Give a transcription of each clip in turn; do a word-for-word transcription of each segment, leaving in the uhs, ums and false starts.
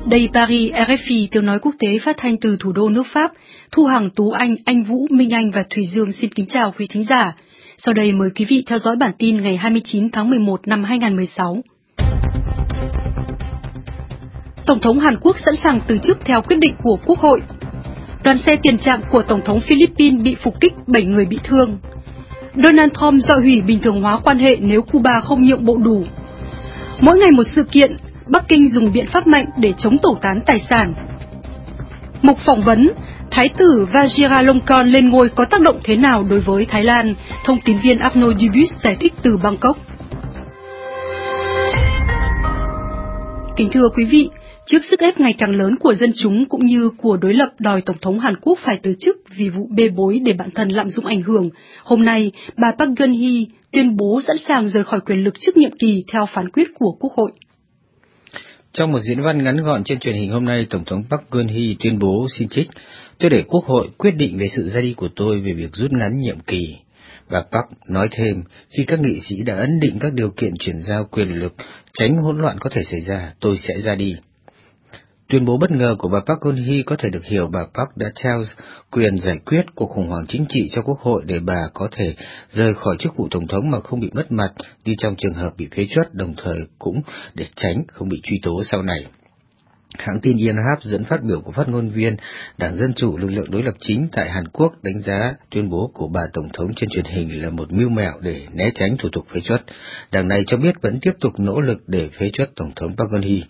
Đây Paris, rờ ép i tiếng nói quốc tế phát thanh từ thủ đô nước Pháp. Thu Hằng, Tú Anh, Anh Vũ, Minh Anh và Thùy Dương xin kính chào quý thính giả. Sau đây mời quý vị theo dõi bản tin ngày hai mươi chín tháng mười một năm hai nghìn không trăm mười sáu. Tổng thống Hàn Quốc sẵn sàng từ chức theo quyết định của Quốc hội. Đoàn xe tiền trạm của Tổng thống Philippines bị phục kích, bảy người bị thương. Donald Trump dọa hủy bình thường hóa quan hệ nếu Cuba không nhượng bộ đủ. Mỗi ngày một sự kiện, Bắc Kinh dùng biện pháp mạnh để chống tẩu tán tài sản. Mục phỏng vấn, Thái tử Vajiralongkorn lên ngôi có tác động thế nào đối với Thái Lan? Thông tín viên Arnaud Dubus giải thích từ Bangkok. Kính thưa quý vị, trước sức ép ngày càng lớn của dân chúng cũng như của đối lập đòi Tổng thống Hàn Quốc phải từ chức vì vụ bê bối để bản thân lạm dụng ảnh hưởng, hôm nay bà Park Geun-hye tuyên bố sẵn sàng rời khỏi quyền lực trước nhiệm kỳ theo phán quyết của Quốc hội. Trong một diễn văn ngắn gọn trên truyền hình hôm nay, Tổng thống Park Geun-hye tuyên bố xin trích: "Tôi để Quốc hội quyết định về sự ra đi của tôi về việc rút ngắn nhiệm kỳ." Bà Park nói thêm, khi các nghị sĩ đã ấn định các điều kiện chuyển giao quyền lực, tránh hỗn loạn có thể xảy ra, tôi sẽ ra đi. Tuyên bố bất ngờ của bà Park Geun-hye có thể được hiểu bà Park đã trao quyền giải quyết cuộc khủng hoảng chính trị cho Quốc hội để bà có thể rời khỏi chức vụ Tổng thống mà không bị mất mặt như trong trường hợp bị phế truất, đồng thời cũng để tránh không bị truy tố sau này. Hãng tin Yonhap dẫn phát biểu của phát ngôn viên Đảng Dân Chủ, lực lượng đối lập chính tại Hàn Quốc, đánh giá tuyên bố của bà Tổng thống trên truyền hình là một mưu mẹo để né tránh thủ tục phế truất. Đảng này cho biết vẫn tiếp tục nỗ lực để phế truất Tổng thống Park Geun-hye.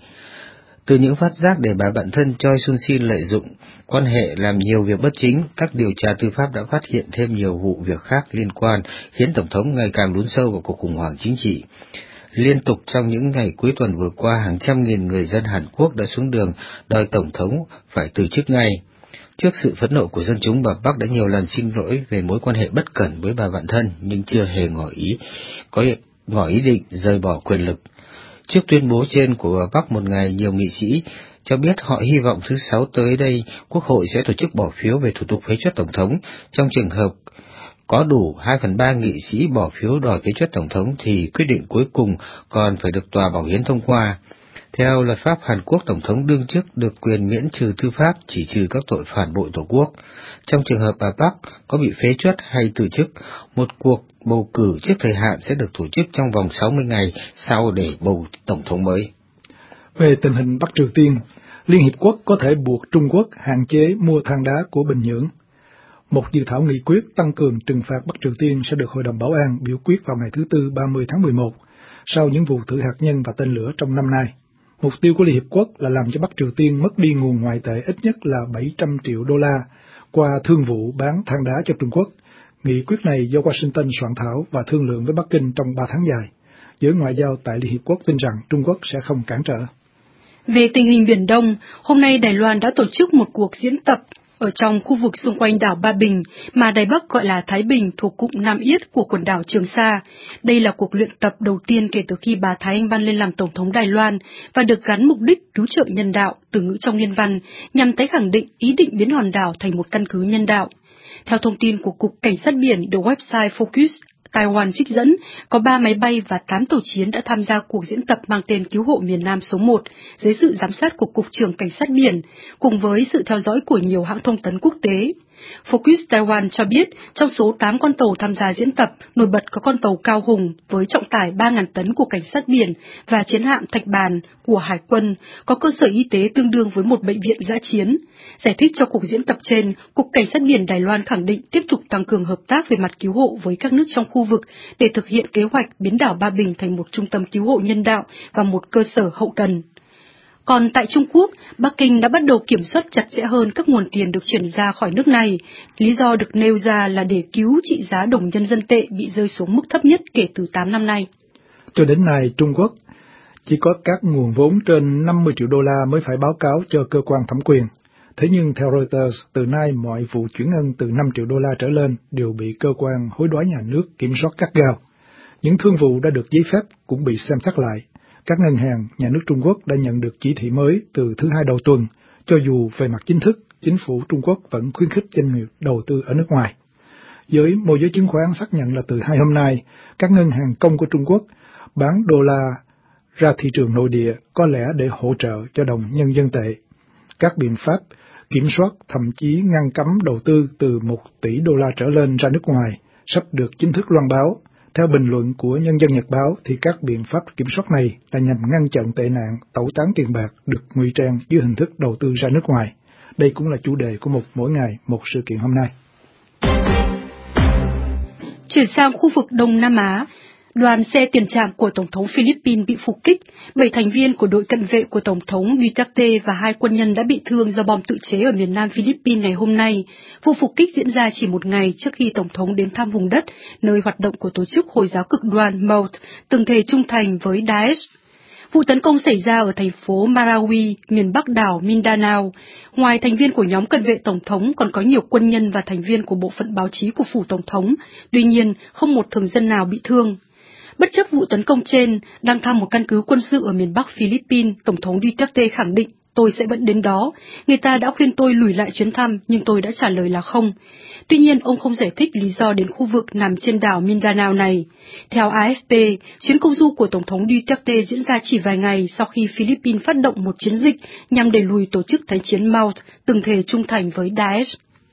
Từ những phát giác để bà bạn thân Choi Soon-sil lợi dụng quan hệ làm nhiều việc bất chính, các điều tra tư pháp đã phát hiện thêm nhiều vụ việc khác liên quan, khiến Tổng thống ngày càng lún sâu vào cuộc khủng hoảng chính trị. Liên tục trong những ngày cuối tuần vừa qua, hàng trăm nghìn người dân Hàn Quốc đã xuống đường đòi Tổng thống phải từ chức ngay. Trước sự phẫn nộ của dân chúng, bà Park đã nhiều lần xin lỗi về mối quan hệ bất cẩn với bà bạn thân, nhưng chưa hề ngỏ ý, có ngỏ ý định rời bỏ quyền lực. Trước tuyên bố trên của bà Park một ngày, nhiều nghị sĩ cho biết họ hy vọng thứ Sáu tới đây, Quốc hội sẽ tổ chức bỏ phiếu về thủ tục phế truất Tổng thống. Trong trường hợp có đủ hai phần ba nghị sĩ bỏ phiếu đòi phế truất Tổng thống thì quyết định cuối cùng còn phải được Tòa Bảo hiến thông qua. Theo luật pháp Hàn Quốc, Tổng thống đương chức được quyền miễn trừ tư pháp, chỉ trừ các tội phản bội Tổ quốc. Trong trường hợp bà Park có bị phế truất hay từ chức, một cuộc bầu cử trước thời hạn sẽ được tổ chức trong vòng sáu mươi ngày sau để bầu Tổng thống mới. Về tình hình Bắc Triều Tiên, Liên Hiệp Quốc có thể buộc Trung Quốc hạn chế mua than đá của Bình Nhưỡng. Một dự thảo nghị quyết tăng cường trừng phạt Bắc Triều Tiên sẽ được Hội đồng Bảo an biểu quyết vào ngày thứ Tư ba mươi tháng mười một, sau những vụ thử hạt nhân và tên lửa trong năm nay. Mục tiêu của Liên Hiệp Quốc là làm cho Bắc Triều Tiên mất đi nguồn ngoại tệ ít nhất là bảy trăm triệu đô la qua thương vụ bán than đá cho Trung Quốc. Nghị quyết này do Washington soạn thảo và thương lượng với Bắc Kinh trong ba tháng dài. Giới ngoại giao tại Liên Hiệp Quốc tin rằng Trung Quốc sẽ không cản trở. Về tình hình Biển Đông, hôm nay Đài Loan đã tổ chức một cuộc diễn tập ở trong khu vực xung quanh đảo Ba Bình, mà Đài Bắc gọi là Thái Bình, thuộc cụm Nam Yết của quần đảo Trường Sa. Đây là cuộc luyện tập đầu tiên kể từ khi bà Thái Anh Văn lên làm Tổng thống Đài Loan và được gắn mục đích cứu trợ nhân đạo, từ ngữ trong nhân văn, nhằm tái khẳng định ý định biến hòn đảo thành một căn cứ nhân đạo. Theo thông tin của Cục Cảnh sát Biển được website Focus Taiwan trích dẫn, có ba máy bay và tám tàu chiến đã tham gia cuộc diễn tập mang tên Cứu hộ miền Nam số một, dưới sự giám sát của Cục trưởng Cảnh sát Biển, cùng với sự theo dõi của nhiều hãng thông tấn quốc tế. Focus Taiwan cho biết, trong số tám con tàu tham gia diễn tập, nổi bật có con tàu Cao Hùng với trọng tải ba nghìn tấn của Cảnh sát Biển và chiến hạm Thạch Bàn của Hải quân, có cơ sở y tế tương đương với một bệnh viện dã chiến. Giải thích cho cuộc diễn tập trên, Cục Cảnh sát Biển Đài Loan khẳng định tiếp tục tăng cường hợp tác về mặt cứu hộ với các nước trong khu vực để thực hiện kế hoạch biến đảo Ba Bình thành một trung tâm cứu hộ nhân đạo và một cơ sở hậu cần. Còn tại Trung Quốc, Bắc Kinh đã bắt đầu kiểm soát chặt chẽ hơn các nguồn tiền được chuyển ra khỏi nước này. Lý do được nêu ra là để cứu trị giá đồng nhân dân tệ bị rơi xuống mức thấp nhất kể từ tám năm nay. Cho đến nay, Trung Quốc chỉ có các nguồn vốn trên năm mươi triệu đô la mới phải báo cáo cho cơ quan thẩm quyền. Thế nhưng theo Reuters, từ nay mọi vụ chuyển ngân từ năm triệu đô la trở lên đều bị cơ quan hối đoái nhà nước kiểm soát gắt gao. Những thương vụ đã được giấy phép cũng bị xem xét lại. Các ngân hàng nhà nước Trung Quốc đã nhận được chỉ thị mới từ thứ hai đầu tuần, cho dù về mặt chính thức, chính phủ Trung Quốc vẫn khuyến khích doanh nghiệp đầu tư ở nước ngoài. Giới môi giới chứng khoán xác nhận là từ hai hôm nay, các ngân hàng công của Trung Quốc bán đô la ra thị trường nội địa, có lẽ để hỗ trợ cho đồng nhân dân tệ. Các biện pháp kiểm soát, thậm chí ngăn cấm đầu tư từ một tỷ đô la trở lên ra nước ngoài sắp được chính thức loan báo. Theo bình luận của Nhân dân Nhật Báo thì các biện pháp kiểm soát này là nhằm ngăn chặn tệ nạn tẩu tán tiền bạc được ngụy trang dưới hình thức đầu tư ra nước ngoài. Đây cũng là chủ đề của một Mỗi Ngày Một Sự Kiện hôm nay. Chuyển sang khu vực Đông Nam Á, đoàn xe tiền trạm của Tổng thống Philippines bị phục kích, bảy thành viên của đội cận vệ của Tổng thống Duterte và hai quân nhân đã bị thương do bom tự chế ở miền nam Philippines ngày hôm nay. Vụ phục kích diễn ra chỉ một ngày trước khi Tổng thống đến thăm vùng đất, nơi hoạt động của tổ chức Hồi giáo cực đoan em a u tê, từng thề trung thành với Daesh. Vụ tấn công xảy ra ở thành phố Marawi, miền bắc đảo Mindanao. Ngoài thành viên của nhóm cận vệ Tổng thống, còn có nhiều quân nhân và thành viên của bộ phận báo chí của phủ Tổng thống. Tuy nhiên, không một thường dân nào bị thương. Bất chấp vụ tấn công trên, đang thăm một căn cứ quân sự ở miền bắc Philippines, Tổng thống Duterte khẳng định, tôi sẽ vẫn đến đó. Người ta đã khuyên tôi lùi lại chuyến thăm, nhưng tôi đã trả lời là không. Tuy nhiên, ông không giải thích lý do đến khu vực nằm trên đảo Mindanao này. Theo a ép pê, chuyến công du của Tổng thống Duterte diễn ra chỉ vài ngày sau khi Philippines phát động một chiến dịch nhằm đẩy lùi tổ chức Thánh chiến em a u tê, từng thề trung thành với Daesh.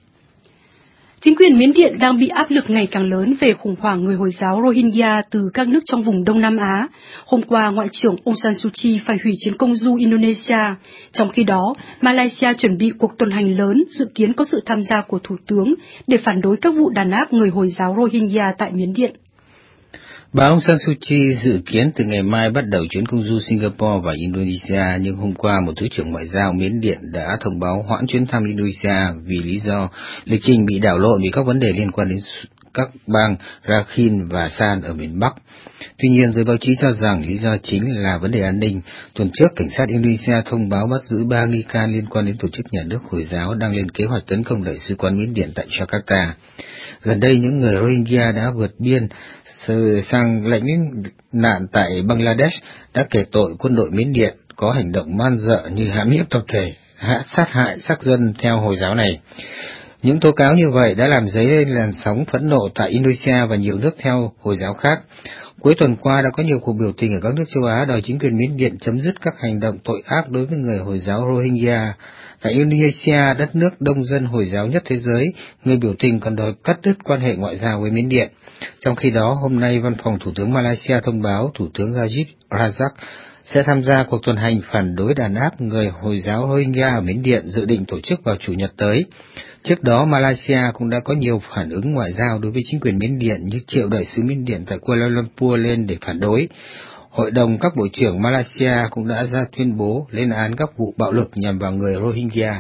Chính quyền Miến Điện đang bị áp lực ngày càng lớn về khủng hoảng người Hồi giáo Rohingya từ các nước trong vùng Đông Nam Á. Hôm qua, Ngoại trưởng Aung San Suu Kyi phải hủy chuyến công du Indonesia. Trong khi đó, Malaysia chuẩn bị cuộc tuần hành lớn dự kiến có sự tham gia của Thủ tướng để phản đối các vụ đàn áp người Hồi giáo Rohingya tại Miến Điện. Bà Aung San Suu Kyi dự kiến từ ngày mai bắt đầu chuyến công du Singapore và Indonesia, nhưng hôm qua một Thứ trưởng Ngoại giao Miến Điện đã thông báo hoãn chuyến thăm Indonesia vì lý do lịch trình bị đảo lộn vì các vấn đề liên quan đến các bang Rakhine và San ở miền Bắc. Tuy nhiên, giới báo chí cho rằng lý do chính là vấn đề an ninh. Tuần trước, cảnh sát Indonesia thông báo bắt giữ ba nghi can liên quan đến tổ chức nhà nước Hồi giáo đang lên kế hoạch tấn công đại sứ quán Miến Điện tại Jakarta. Gần đây, những người Rohingya đã vượt biên sang lãnh nạn tại Bangladesh đã kể tội quân đội Miến Điện có hành động man dợ như hãm hiếp tập thể, sát hại sắc dân theo Hồi giáo này. Những tố cáo như vậy đã làm dấy lên làn sóng phẫn nộ tại Indonesia và nhiều nước theo Hồi giáo khác. Cuối tuần qua đã có nhiều cuộc biểu tình ở các nước châu Á đòi chính quyền Miến Điện chấm dứt các hành động tội ác đối với người Hồi giáo Rohingya. Tại Indonesia, đất nước đông dân Hồi giáo nhất thế giới, người biểu tình còn đòi cắt đứt quan hệ ngoại giao với Miến Điện. Trong khi đó, hôm nay Văn phòng Thủ tướng Malaysia thông báo Thủ tướng Najib Razak sẽ tham gia cuộc tuần hành phản đối đàn áp người Hồi giáo Rohingya ở Miến Điện dự định tổ chức vào Chủ nhật tới. Trước đó, Malaysia cũng đã có nhiều phản ứng ngoại giao đối với chính quyền Miến Điện như triệu đại sứ Miến Điện tại Kuala Lumpur lên để phản đối. Hội đồng các bộ trưởng Malaysia cũng đã ra tuyên bố lên án các vụ bạo lực nhằm vào người Rohingya.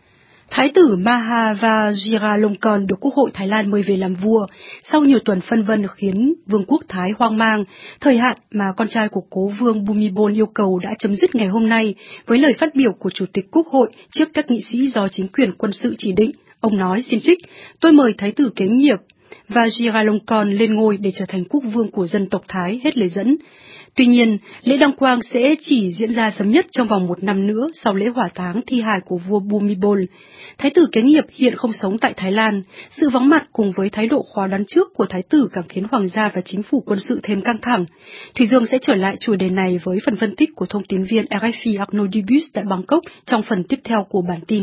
Thái tử Maha Vajiralongkorn được Quốc hội Thái Lan mời về làm vua sau nhiều tuần phân vân khiến Vương quốc Thái hoang mang. Thời hạn mà con trai của cố vương Bhumibol yêu cầu đã chấm dứt ngày hôm nay với lời phát biểu của Chủ tịch Quốc hội trước các nghị sĩ do chính quyền quân sự chỉ định. Ông nói, xin trích, tôi mời Thái tử kế nhiệm Vajiralongkorn lên ngôi để trở thành quốc vương của dân tộc Thái, hết lời dẫn. Tuy nhiên, lễ đăng quang sẽ chỉ diễn ra sớm nhất trong vòng một năm nữa sau lễ hỏa táng thi hài của vua Bhumibol. Thái tử kế nghiệp hiện không sống tại Thái Lan. Sự vắng mặt cùng với thái độ khó đoán trước của thái tử càng khiến hoàng gia và chính phủ quân sự thêm căng thẳng. Thủy Dương sẽ trở lại chủ đề này với phần phân tích của thông tín viên rờ ép pê Arnaud Dubus tại Bangkok trong phần tiếp theo của bản tin.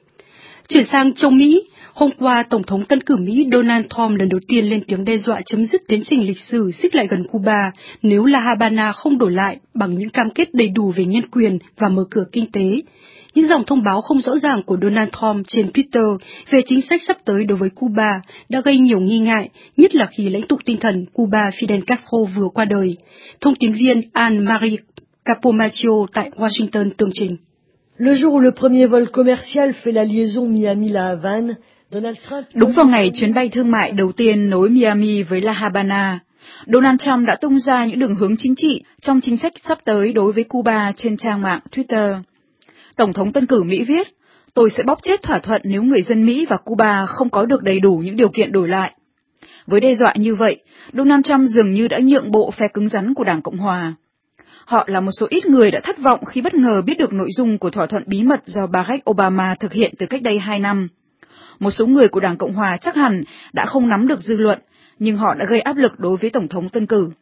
Chuyển sang châu Mỹ. Hôm qua, Tổng thống tân cử Mỹ Donald Trump lần đầu tiên lên tiếng đe dọa chấm dứt tiến trình lịch sử xích lại gần Cuba nếu La Habana không đổi lại bằng những cam kết đầy đủ về nhân quyền và mở cửa kinh tế. Những dòng thông báo không rõ ràng của Donald Trump trên Twitter về chính sách sắp tới đối với Cuba đã gây nhiều nghi ngại, nhất là khi lãnh tụ tinh thần Cuba Fidel Castro vừa qua đời. Thông tín viên Anne-Marie Capomaccio tại Washington tường trình. Le jour où le premier vol commercial fait la liaison Miami-La Havane, Donald Trump... Đúng vào ngày chuyến bay thương mại đầu tiên nối Miami với La Habana, Donald Trump đã tung ra những đường hướng chính trị trong chính sách sắp tới đối với Cuba trên trang mạng Twitter. Tổng thống tân cử Mỹ viết, tôi sẽ bóp chết thỏa thuận nếu người dân Mỹ và Cuba không có được đầy đủ những điều kiện đổi lại. Với đe dọa như vậy, Donald Trump dường như đã nhượng bộ phe cứng rắn của Đảng Cộng Hòa. Họ là một số ít người đã thất vọng khi bất ngờ biết được nội dung của thỏa thuận bí mật do Barack Obama thực hiện từ cách đây hai năm. Một số người của Đảng Cộng Hòa chắc hẳn đã không nắm được dư luận, nhưng họ đã gây áp lực đối với Tổng thống tân cử.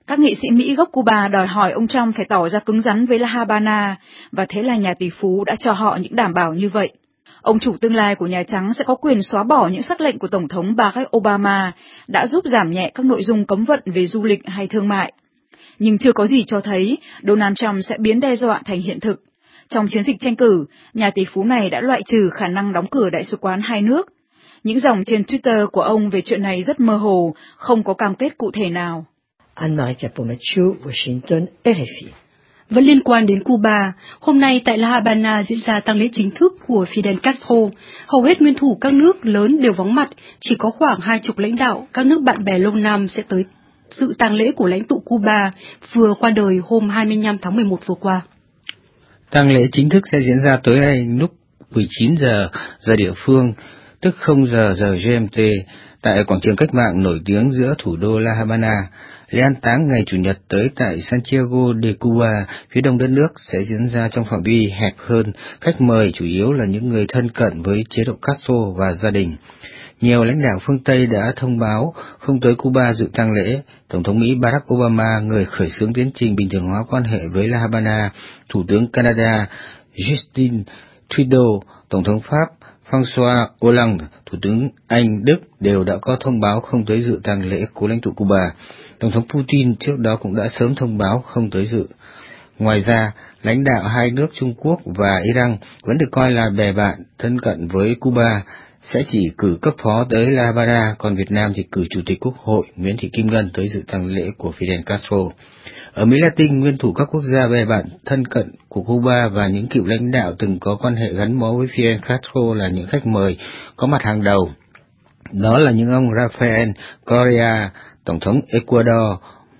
Các nghị sĩ Mỹ gốc Cuba đòi hỏi ông Trump phải tỏ ra cứng rắn với La Habana, và thế là nhà tỷ phú đã cho họ những đảm bảo như vậy. Ông chủ tương lai của Nhà Trắng sẽ có quyền xóa bỏ những sắc lệnh của Tổng thống Barack Obama đã giúp giảm nhẹ các nội dung cấm vận về du lịch hay thương mại. Nhưng chưa có gì cho thấy Donald Trump sẽ biến đe dọa thành hiện thực. Trong chiến dịch tranh cử, nhà tỷ phú này đã loại trừ khả năng đóng cửa đại sứ quán hai nước. Những dòng trên Twitter của ông về chuyện này rất mơ hồ, không có cam kết cụ thể nào. Anne-Marie Capomatto, Washington, R F I. Vẫn liên quan đến Cuba, hôm nay tại La Habana diễn ra tang lễ chính thức của Fidel Castro. Hầu hết nguyên thủ các nước lớn đều vắng mặt, chỉ có khoảng hai chục lãnh đạo các nước bạn bè lâu năm sẽ tới dự tang lễ của lãnh tụ Cuba vừa qua đời hôm hai mươi lăm tháng mười một vừa qua. Tang lễ chính thức sẽ diễn ra tối nay lúc mười chín giờ giờ địa phương, tức không giờ giờ G M T, tại quảng trường cách mạng nổi tiếng giữa thủ đô La Habana. Lễ an táng ngày Chủ nhật tới tại Santiago de Cuba, phía đông đất nước, sẽ diễn ra trong phạm vi hẹp hơn, khách mời chủ yếu là những người thân cận với chế độ Castro và gia đình. Nhiều lãnh đạo phương Tây đã thông báo không tới Cuba dự tang lễ. Tổng thống Mỹ Barack Obama, người khởi xướng tiến trình bình thường hóa quan hệ với La Habana, Thủ tướng Canada Justin Trudeau, Tổng thống Pháp François Hollande, Thủ tướng Anh, Đức đều đã có thông báo không tới dự tang lễ của lãnh tụ Cuba. Tổng thống Putin trước đó cũng đã sớm thông báo không tới dự. Ngoài ra, lãnh đạo hai nước Trung Quốc và Iran vẫn được coi là bè bạn thân cận với Cuba, sẽ chỉ cử cấp phó tới La Habana, còn Việt Nam thì cử Chủ tịch Quốc hội Nguyễn Thị Kim Ngân tới dự tang lễ của Fidel Castro. Ở Mỹ Latin, nguyên thủ các quốc gia bè bạn thân cận của Cuba và những cựu lãnh đạo từng có quan hệ gắn bó với Fidel Castro là những khách mời có mặt hàng đầu. Đó là những ông Rafael Correa, Tổng thống Ecuador,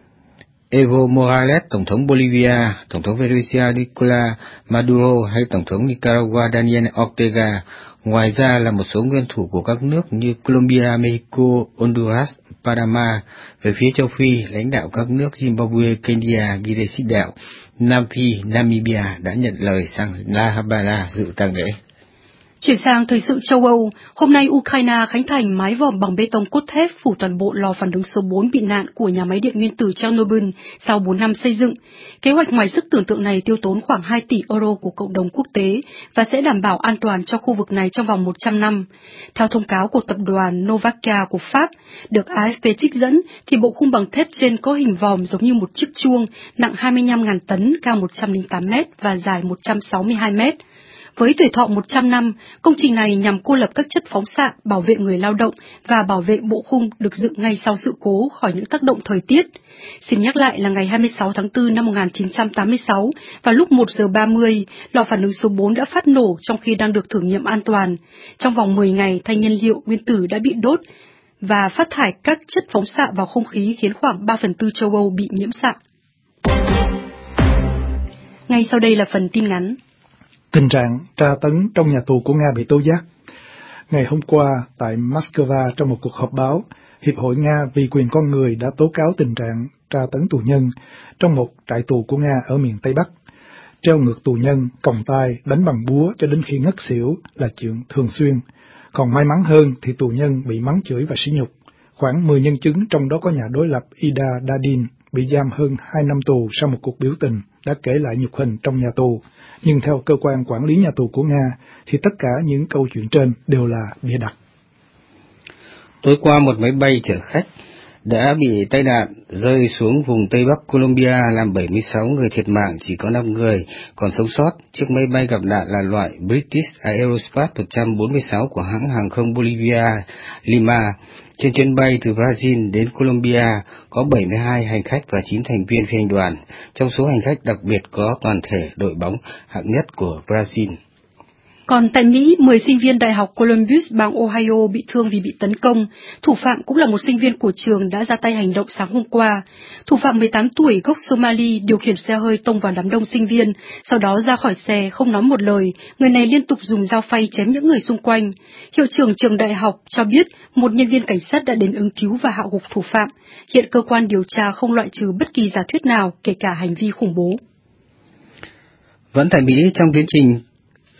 Evo Morales, Tổng thống Bolivia, Tổng thống Venezuela Nicolás Maduro hay Tổng thống Nicaragua Daniel Ortega. Ngoài ra là một số nguyên thủ của các nước như Colombia, Mexico, Honduras, Panama. Về phía châu Phi, lãnh đạo các nước Zimbabwe, Kenya, Guinea-Bissau, Nam Phi, Namibia đã nhận lời sang La Habana dự tang lễ. Chuyển sang thời sự châu Âu, hôm nay Ukraine khánh thành mái vòm bằng bê tông cốt thép phủ toàn bộ lò phản ứng số bốn bị nạn của nhà máy điện nguyên tử Chernobyl sau bốn năm xây dựng. Kế hoạch ngoài sức tưởng tượng này tiêu tốn khoảng hai tỷ euro của cộng đồng quốc tế và sẽ đảm bảo an toàn cho khu vực này trong vòng một trăm năm. Theo thông cáo của tập đoàn Novacia của Pháp, được A F P trích dẫn, thì bộ khung bằng thép trên có hình vòm giống như một chiếc chuông, nặng hai mươi lăm nghìn tấn, cao một trăm lẻ tám mét và dài một trăm sáu mươi hai mét. Với tuổi thọ một trăm năm, công trình này nhằm cô lập các chất phóng xạ, bảo vệ người lao động và bảo vệ bộ khung được dựng ngay sau sự cố khỏi những tác động thời tiết. Xin nhắc lại là ngày hai mươi sáu tháng tư năm một nghìn chín trăm tám mươi sáu, vào lúc một giờ ba mươi, lò phản ứng số bốn đã phát nổ trong khi đang được thử nghiệm an toàn. Trong vòng mười ngày, thanh nhiên liệu nguyên tử đã bị đốt và phát thải các chất phóng xạ vào không khí khiến khoảng ba phần tư châu Âu bị nhiễm xạ. Ngay sau đây là phần tin ngắn. Tình trạng tra tấn trong nhà tù của Nga bị tố giác. Ngày hôm qua, tại Moscow, trong một cuộc họp báo, Hiệp hội Nga vì quyền con người đã tố cáo tình trạng tra tấn tù nhân trong một trại tù của Nga ở miền Tây Bắc. Treo ngược tù nhân, còng tay, đánh bằng búa cho đến khi ngất xỉu là chuyện thường xuyên. Còn may mắn hơn thì tù nhân bị mắng chửi và sỉ nhục. Khoảng mười nhân chứng, trong đó có nhà đối lập Ida Dadin, bị giam hơn hai năm tù sau một cuộc biểu tình, đã kể lại nhục hình trong nhà tù. Nhưng theo cơ quan quản lý nhà tù của Nga, thì tất cả những câu chuyện trên đều là bịa đặt. Tối qua, một máy bay chở khách đã bị tai nạn rơi xuống vùng Tây Bắc Colombia, làm bảy mươi sáu người thiệt mạng, chỉ có năm người còn sống sót. Chiếc máy bay gặp nạn là loại British Aerospace một trăm bốn mươi sáu của hãng hàng không Bolivia Lima. Trên chuyến bay từ Brazil đến Colombia có bảy mươi hai hành khách và chín thành viên phi hành đoàn. Trong số hành khách đặc biệt có toàn thể đội bóng hạng nhất của Brazil. Còn tại Mỹ, mười sinh viên Đại học Columbus, bang Ohio bị thương vì bị tấn công. Thủ phạm cũng là một sinh viên của trường đã ra tay hành động sáng hôm qua. Thủ phạm mười tám tuổi gốc Somali điều khiển xe hơi tông vào đám đông sinh viên, sau đó ra khỏi xe không nói một lời. Người này liên tục dùng dao phay chém những người xung quanh. Hiệu trưởng trường đại học cho biết một nhân viên cảnh sát đã đến ứng cứu và hạ gục thủ phạm. Hiện cơ quan điều tra không loại trừ bất kỳ giả thuyết nào, kể cả hành vi khủng bố. Vẫn tại Mỹ, trong tiến trình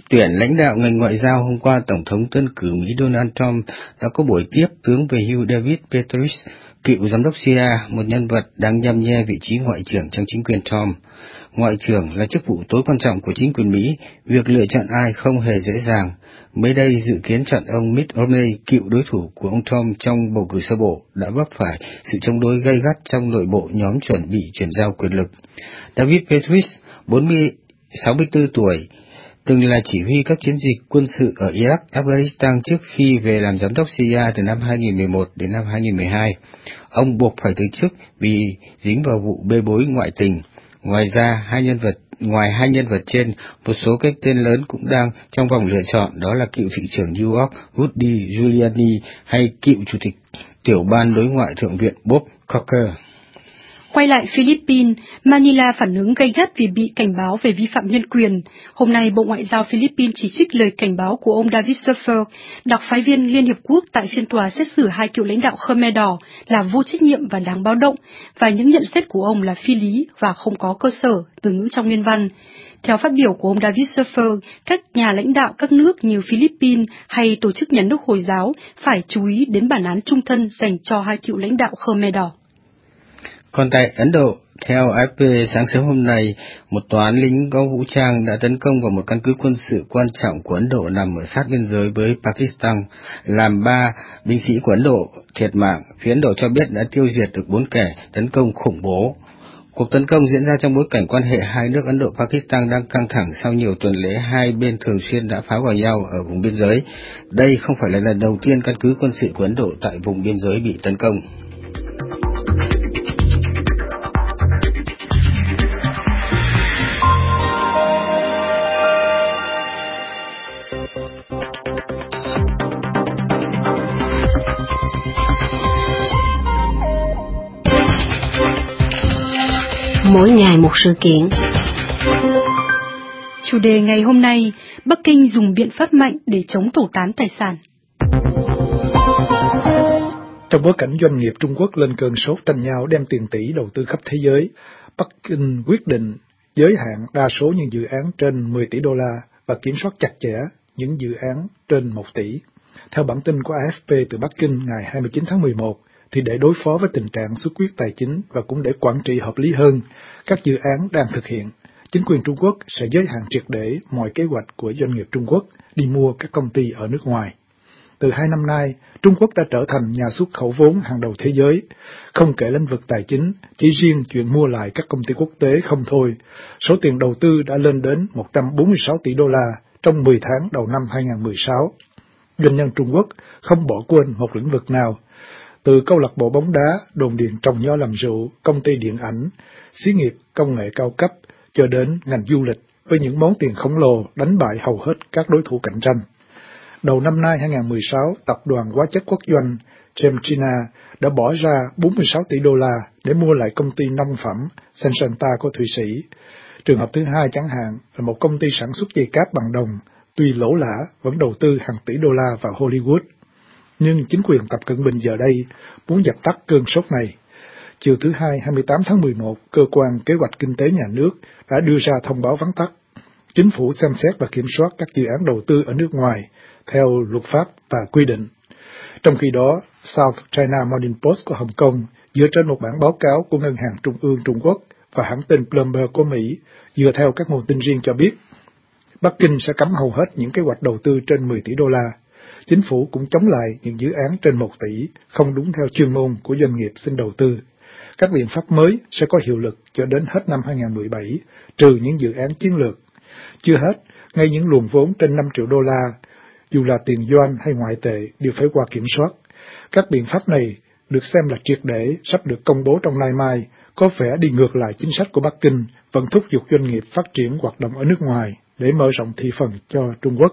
tuyển lãnh đạo ngành ngoại giao, hôm qua Tổng thống tân cử Mỹ Donald Trump đã có buổi tiếp tướng về hưu David Petraeus, cựu giám đốc xê i a, một nhân vật đang nhăm nhe vị trí ngoại trưởng trong chính quyền Trump. Ngoại trưởng là chức vụ tối quan trọng của chính quyền Mỹ, việc lựa chọn ai không hề dễ dàng. Mới đây, dự kiến chọn ông Mitt Romney, cựu đối thủ của ông Trump trong bầu cử sơ bộ, đã vấp phải sự chống đối gay gắt trong nội bộ nhóm chuẩn bị chuyển giao quyền lực. David Petraeus, sáu mươi tư tuổi, từng là chỉ huy các chiến dịch quân sự ở Iraq, Afghanistan trước khi về làm giám đốc xê i a từ năm hai nghìn mười một đến năm hai nghìn mười hai. Ông buộc phải từ chức vì dính vào vụ bê bối ngoại tình. Ngoài ra, hai nhân vật ngoài hai nhân vật trên, một số cái tên lớn cũng đang trong vòng lựa chọn, đó là cựu thị trưởng New York Rudy Giuliani hay cựu chủ tịch tiểu ban đối ngoại thượng viện Bob Corker. Quay lại Philippines, Manila phản ứng gay gắt vì bị cảnh báo về vi phạm nhân quyền. Hôm nay, Bộ Ngoại giao Philippines chỉ trích lời cảnh báo của ông David Suffer, đặc phái viên Liên Hiệp Quốc tại phiên tòa xét xử hai cựu lãnh đạo Khmer Đỏ là vô trách nhiệm và đáng báo động, và những nhận xét của ông là phi lý và không có cơ sở, từ ngữ trong nguyên văn. Theo phát biểu của ông David Suffer, các nhà lãnh đạo các nước như Philippines hay tổ chức nhà nước Hồi giáo phải chú ý đến bản án chung thân dành cho hai cựu lãnh đạo Khmer Đỏ. Còn tại Ấn Độ, theo a ép pê, sáng sớm hôm nay, một toán lính có vũ trang đã tấn công vào một căn cứ quân sự quan trọng của Ấn Độ nằm ở sát biên giới với Pakistan, làm ba binh sĩ của Ấn Độ thiệt mạng. Phía Ấn Độ cho biết đã tiêu diệt được bốn kẻ tấn công khủng bố. Cuộc tấn công diễn ra trong bối cảnh quan hệ hai nước Ấn Độ-Pakistan đang căng thẳng sau nhiều tuần lễ hai bên thường xuyên đã phá vào nhau ở vùng biên giới. Đây không phải là lần đầu tiên căn cứ quân sự của Ấn Độ tại vùng biên giới bị tấn công. Mỗi ngày một sự kiện. Chủ đề ngày hôm nay, Bắc Kinh dùng biện pháp mạnh để chống tẩu tán tài sản. Trong bối cảnh doanh nghiệp Trung Quốc lên cơn sốt tranh nhau đem tiền tỷ đầu tư khắp thế giới, Bắc Kinh quyết định giới hạn đa số những dự án trên mười tỷ đô la và kiểm soát chặt chẽ những dự án trên một tỷ. Theo bản tin của a ép pê từ Bắc Kinh ngày hai mươi chín tháng mười một, thì để đối phó với tình trạng xuất huyết tài chính và cũng để quản trị hợp lý hơn các dự án đang thực hiện, chính quyền Trung Quốc sẽ giới hạn triệt để mọi kế hoạch của doanh nghiệp Trung Quốc đi mua các công ty ở nước ngoài. Từ hai năm nay, Trung Quốc đã trở thành nhà xuất khẩu vốn hàng đầu thế giới. Không kể lĩnh vực tài chính, chỉ riêng chuyện mua lại các công ty quốc tế không thôi, số tiền đầu tư đã lên đến một trăm bốn mươi sáu tỷ đô la trong mười tháng đầu năm hai nghìn không trăm mười sáu. Doanh nhân Trung Quốc không bỏ quên một lĩnh vực nào. Từ câu lạc bộ bóng đá, đồn điền trồng nho làm rượu, công ty điện ảnh, xí nghiệp công nghệ cao cấp, cho đến ngành du lịch với những món tiền khổng lồ đánh bại hầu hết các đối thủ cạnh tranh. Đầu năm nay hai nghìn không trăm mười sáu, tập đoàn hóa chất quốc doanh Chemchina đã bỏ ra bốn mươi sáu tỷ đô la để mua lại công ty nông phẩm Syngenta của Thụy Sĩ. Trường hợp thứ hai chẳng hạn là một công ty sản xuất dây cáp bằng đồng, tuy lỗ lã vẫn đầu tư hàng tỷ đô la vào Hollywood. Nhưng chính quyền Tập Cận Bình giờ đây muốn dập tắt cơn sốt này. Chiều thứ Hai, hai mươi tám tháng mười một, Cơ quan Kế hoạch Kinh tế Nhà nước đã đưa ra thông báo vắn tắt. Chính phủ xem xét và kiểm soát các dự án đầu tư ở nước ngoài theo luật pháp và quy định. Trong khi đó, South China Morning Post của Hồng Kông dựa trên một bản báo cáo của Ngân hàng Trung ương Trung Quốc và hãng tin Bloomberg của Mỹ dựa theo các nguồn tin riêng cho biết, Bắc Kinh sẽ cấm hầu hết những kế hoạch đầu tư trên mười tỷ đô la. Chính phủ cũng chống lại những dự án trên một tỷ, không đúng theo chuyên môn của doanh nghiệp xin đầu tư. Các biện pháp mới sẽ có hiệu lực cho đến hết năm hai nghìn không trăm mười bảy, trừ những dự án chiến lược. Chưa hết, ngay những luồng vốn trên năm triệu đô la, dù là tiền yuan hay ngoại tệ, đều phải qua kiểm soát. Các biện pháp này được xem là triệt để, sắp được công bố trong nay mai, có vẻ đi ngược lại chính sách của Bắc Kinh, vẫn thúc giục doanh nghiệp phát triển hoạt động ở nước ngoài để mở rộng thị phần cho Trung Quốc.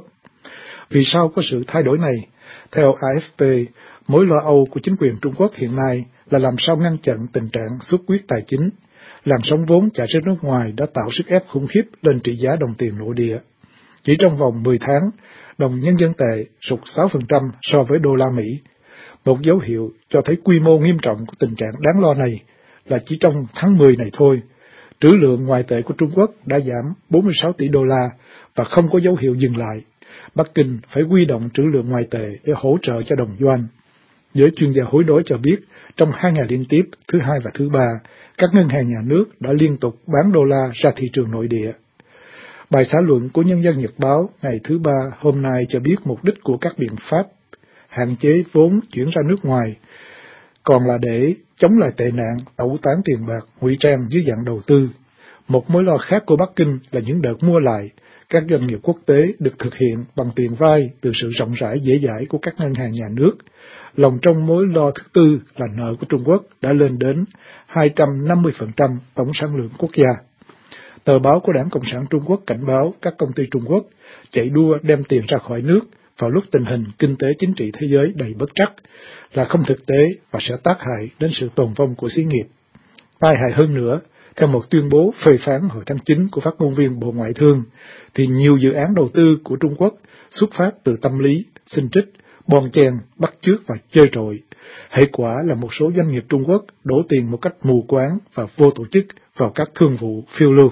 Vì sao có sự thay đổi này? Theo a ép pê, mối lo âu của chính quyền Trung Quốc hiện nay là làm sao ngăn chặn tình trạng xuất huyết tài chính. Làn sóng vốn chạy ra nước ngoài đã tạo sức ép khủng khiếp lên trị giá đồng tiền nội địa. Chỉ trong vòng mười tháng, đồng nhân dân tệ sụt sáu phần trăm so với đô la Mỹ. Một dấu hiệu cho thấy quy mô nghiêm trọng của tình trạng đáng lo này là chỉ trong tháng mười này thôi, Trữ lượng ngoại tệ của Trung Quốc đã giảm bốn mươi sáu tỷ đô la và không có dấu hiệu dừng lại. Bắc Kinh phải huy động trữ lượng ngoại tệ để hỗ trợ cho đồng yuan. Giới chuyên gia hối đoái cho biết, trong hai ngày liên tiếp, thứ hai và thứ ba, các ngân hàng nhà nước đã liên tục bán đô la ra thị trường nội địa. Bài xã luận của Nhân dân Nhật Báo ngày thứ ba hôm nay cho biết mục đích của các biện pháp hạn chế vốn chuyển ra nước ngoài còn là để chống lại tệ nạn tẩu tán tiền bạc ngụy trang dưới dạng đầu tư. Một mối lo khác của Bắc Kinh là những đợt mua lại các doanh nghiệp quốc tế được thực hiện bằng tiền vay từ sự rộng rãi dễ dãi của các ngân hàng nhà nước. Lòng trong mối lo thứ tư là nợ của Trung Quốc đã lên đến hai trăm năm mươi phần trăm tổng sản lượng quốc gia. Tờ báo của Đảng Cộng sản Trung Quốc cảnh báo các công ty Trung Quốc chạy đua đem tiền ra khỏi nước vào lúc tình hình kinh tế chính trị thế giới đầy bất trắc là không thực tế và sẽ tác hại đến sự tồn vong của xí nghiệp. Tai hại hơn nữa, theo một tuyên bố phê phán hồi tháng chín của phát ngôn viên Bộ Ngoại thương, thì nhiều dự án đầu tư của Trung Quốc xuất phát từ tâm lý, xin trích, bon chen, bắt chước và chơi trội. Hệ quả là một số doanh nghiệp Trung Quốc đổ tiền một cách mù quáng và vô tổ chức vào các thương vụ phiêu lưu.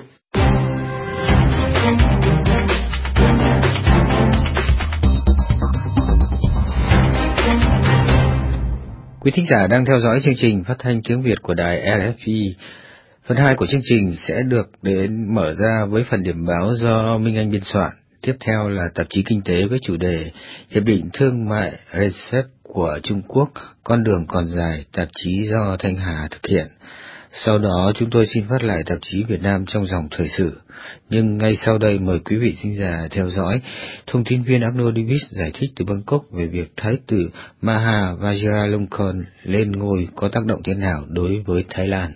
Quý thính giả đang theo dõi chương trình phát thanh tiếng Việt của đài rờ ép i. Phần hai của chương trình sẽ được đến mở ra với phần điểm báo do Minh Anh biên soạn. Tiếp theo là tạp chí kinh tế với chủ đề Hiệp định Thương mại rờ xê e pê của Trung Quốc, con đường còn dài, tạp chí do Thanh Hà thực hiện. Sau đó chúng tôi xin phát lại tạp chí Việt Nam trong dòng thời sự. Nhưng ngay sau đây mời quý vị thính giả theo dõi thông tin viên Arnaud Davis giải thích từ Bangkok về việc Thái tử Maha Vajiralongkorn lên ngôi có tác động thế nào đối với Thái Lan.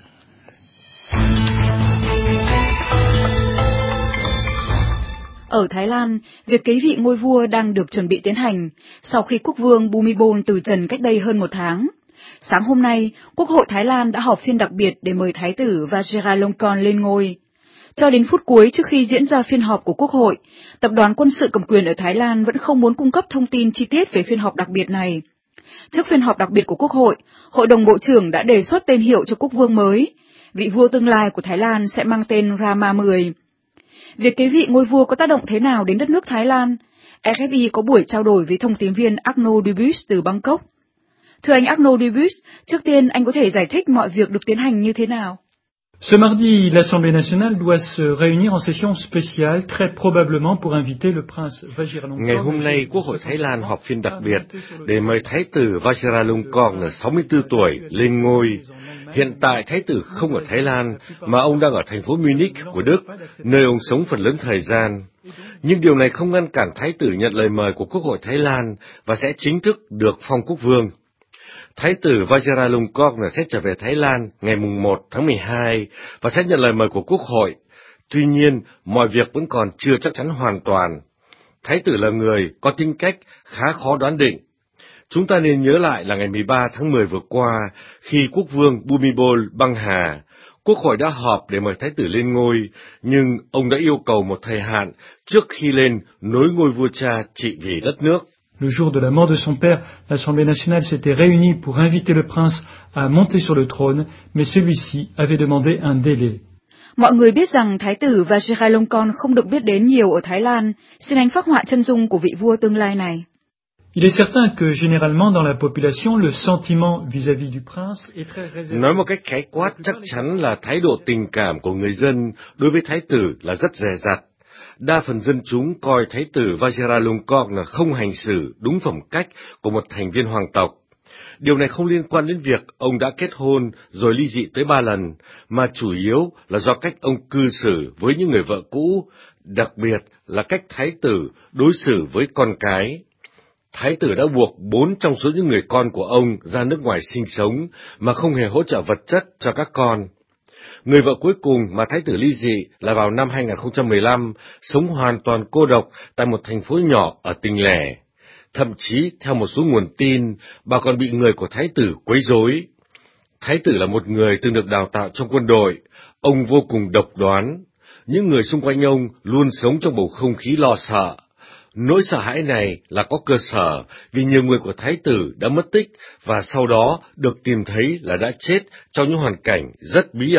Ở Thái Lan, việc kế vị ngôi vua đang được chuẩn bị tiến hành sau khi quốc vương Bhumibol từ trần cách đây hơn một tháng. Sáng hôm nay, Quốc hội Thái Lan đã họp phiên đặc biệt để mời Thái tử Vajiralongkorn lên ngôi. Cho đến phút cuối trước khi diễn ra phiên họp của Quốc hội, Tập đoàn Quân sự cầm quyền ở Thái Lan vẫn không muốn cung cấp thông tin chi tiết về phiên họp đặc biệt này. Trước phiên họp đặc biệt của Quốc hội, Hội đồng Bộ trưởng đã đề xuất tên hiệu cho quốc vương mới. Vị vua tương lai của Thái Lan sẽ mang tên Rama mười. Việc kế vị ngôi vua có tác động thế nào đến đất nước Thái Lan? rờ ép i có buổi trao đổi với thông tín viên Arnaud Davis từ Bangkok. Thưa anh Arnaud Davis, trước tiên anh có thể giải thích mọi việc được tiến hành như thế nào? Ce mardi, l'Assemblée nationale doit se réunir en session spéciale, très probablement pour inviter le prince Vajiralongkorn. Ngày hôm nay, Quốc hội Thái Lan họp phiên đặc biệt để mời Thái tử Vajiralongkorn ở sáu mươi tư tuổi lên ngôi. Hiện tại Thái tử không ở Thái Lan, mà ông đang ở thành phố Munich của Đức, nơi ông sống phần lớn thời gian. Nhưng điều này không ngăn cản Thái tử nhận lời mời của Quốc hội Thái Lan và sẽ chính thức được phong quốc vương. Thái tử Vajiralongkorn sẽ trở về Thái Lan ngày mùng một tháng mười hai và sẽ nhận lời mời của Quốc hội. Tuy nhiên, mọi việc vẫn còn chưa chắc chắn hoàn toàn. Thái tử là người có tính cách khá khó đoán định. Chúng ta nên nhớ lại là ngày mười ba tháng mười vừa qua, khi quốc vương Bhumibol băng hà, Quốc hội đã họp để mời Thái tử lên ngôi, nhưng ông đã yêu cầu một thời hạn trước khi lên nối ngôi vua cha trị vì đất nước. Le jour de la mort de son père, l'Assemblée nationale s'était réunie pour inviter le prince à monter sur le trône, mais celui-ci avait demandé un délai. Mọi người biết rằng Thái tử Vajiralongkorn không được biết đến nhiều ở Thái Lan. Xin anh phác họa chân dung của vị vua tương lai này. Il est certain que généralement dans la population, le sentiment vis-à-vis du prince est très réservé. Nói một cách khái quát, chắc chắn là thái độ tình cảm của người dân đối với Thái tử là rất dè dặt. Đa phần dân chúng coi Thái tử Vajiralongkorn là không hành xử đúng phẩm cách của một thành viên hoàng tộc. Điều này không liên quan đến việc ông đã kết hôn rồi ly dị tới ba lần, mà chủ yếu là do cách ông cư xử với những người vợ cũ, đặc biệt là cách Thái tử đối xử với con cái. Thái tử đã buộc bốn trong số những người con của ông ra nước ngoài sinh sống mà không hề hỗ trợ vật chất cho các con. Người vợ cuối cùng mà Thái tử ly dị là vào năm hai không một lăm, sống hoàn toàn cô độc tại một thành phố nhỏ ở tỉnh lẻ. Thậm chí, theo một số nguồn tin, bà còn bị người của Thái tử quấy rối. Thái tử là một người từng được đào tạo trong quân đội, ông vô cùng độc đoán. Những người xung quanh ông luôn sống trong bầu không khí lo sợ. Nỗi sợ hãi này là có cơ sở vì nhiều người của Thái tử đã mất tích và sau đó được tìm thấy là đã chết trong những hoàn cảnh rất bí ẩn.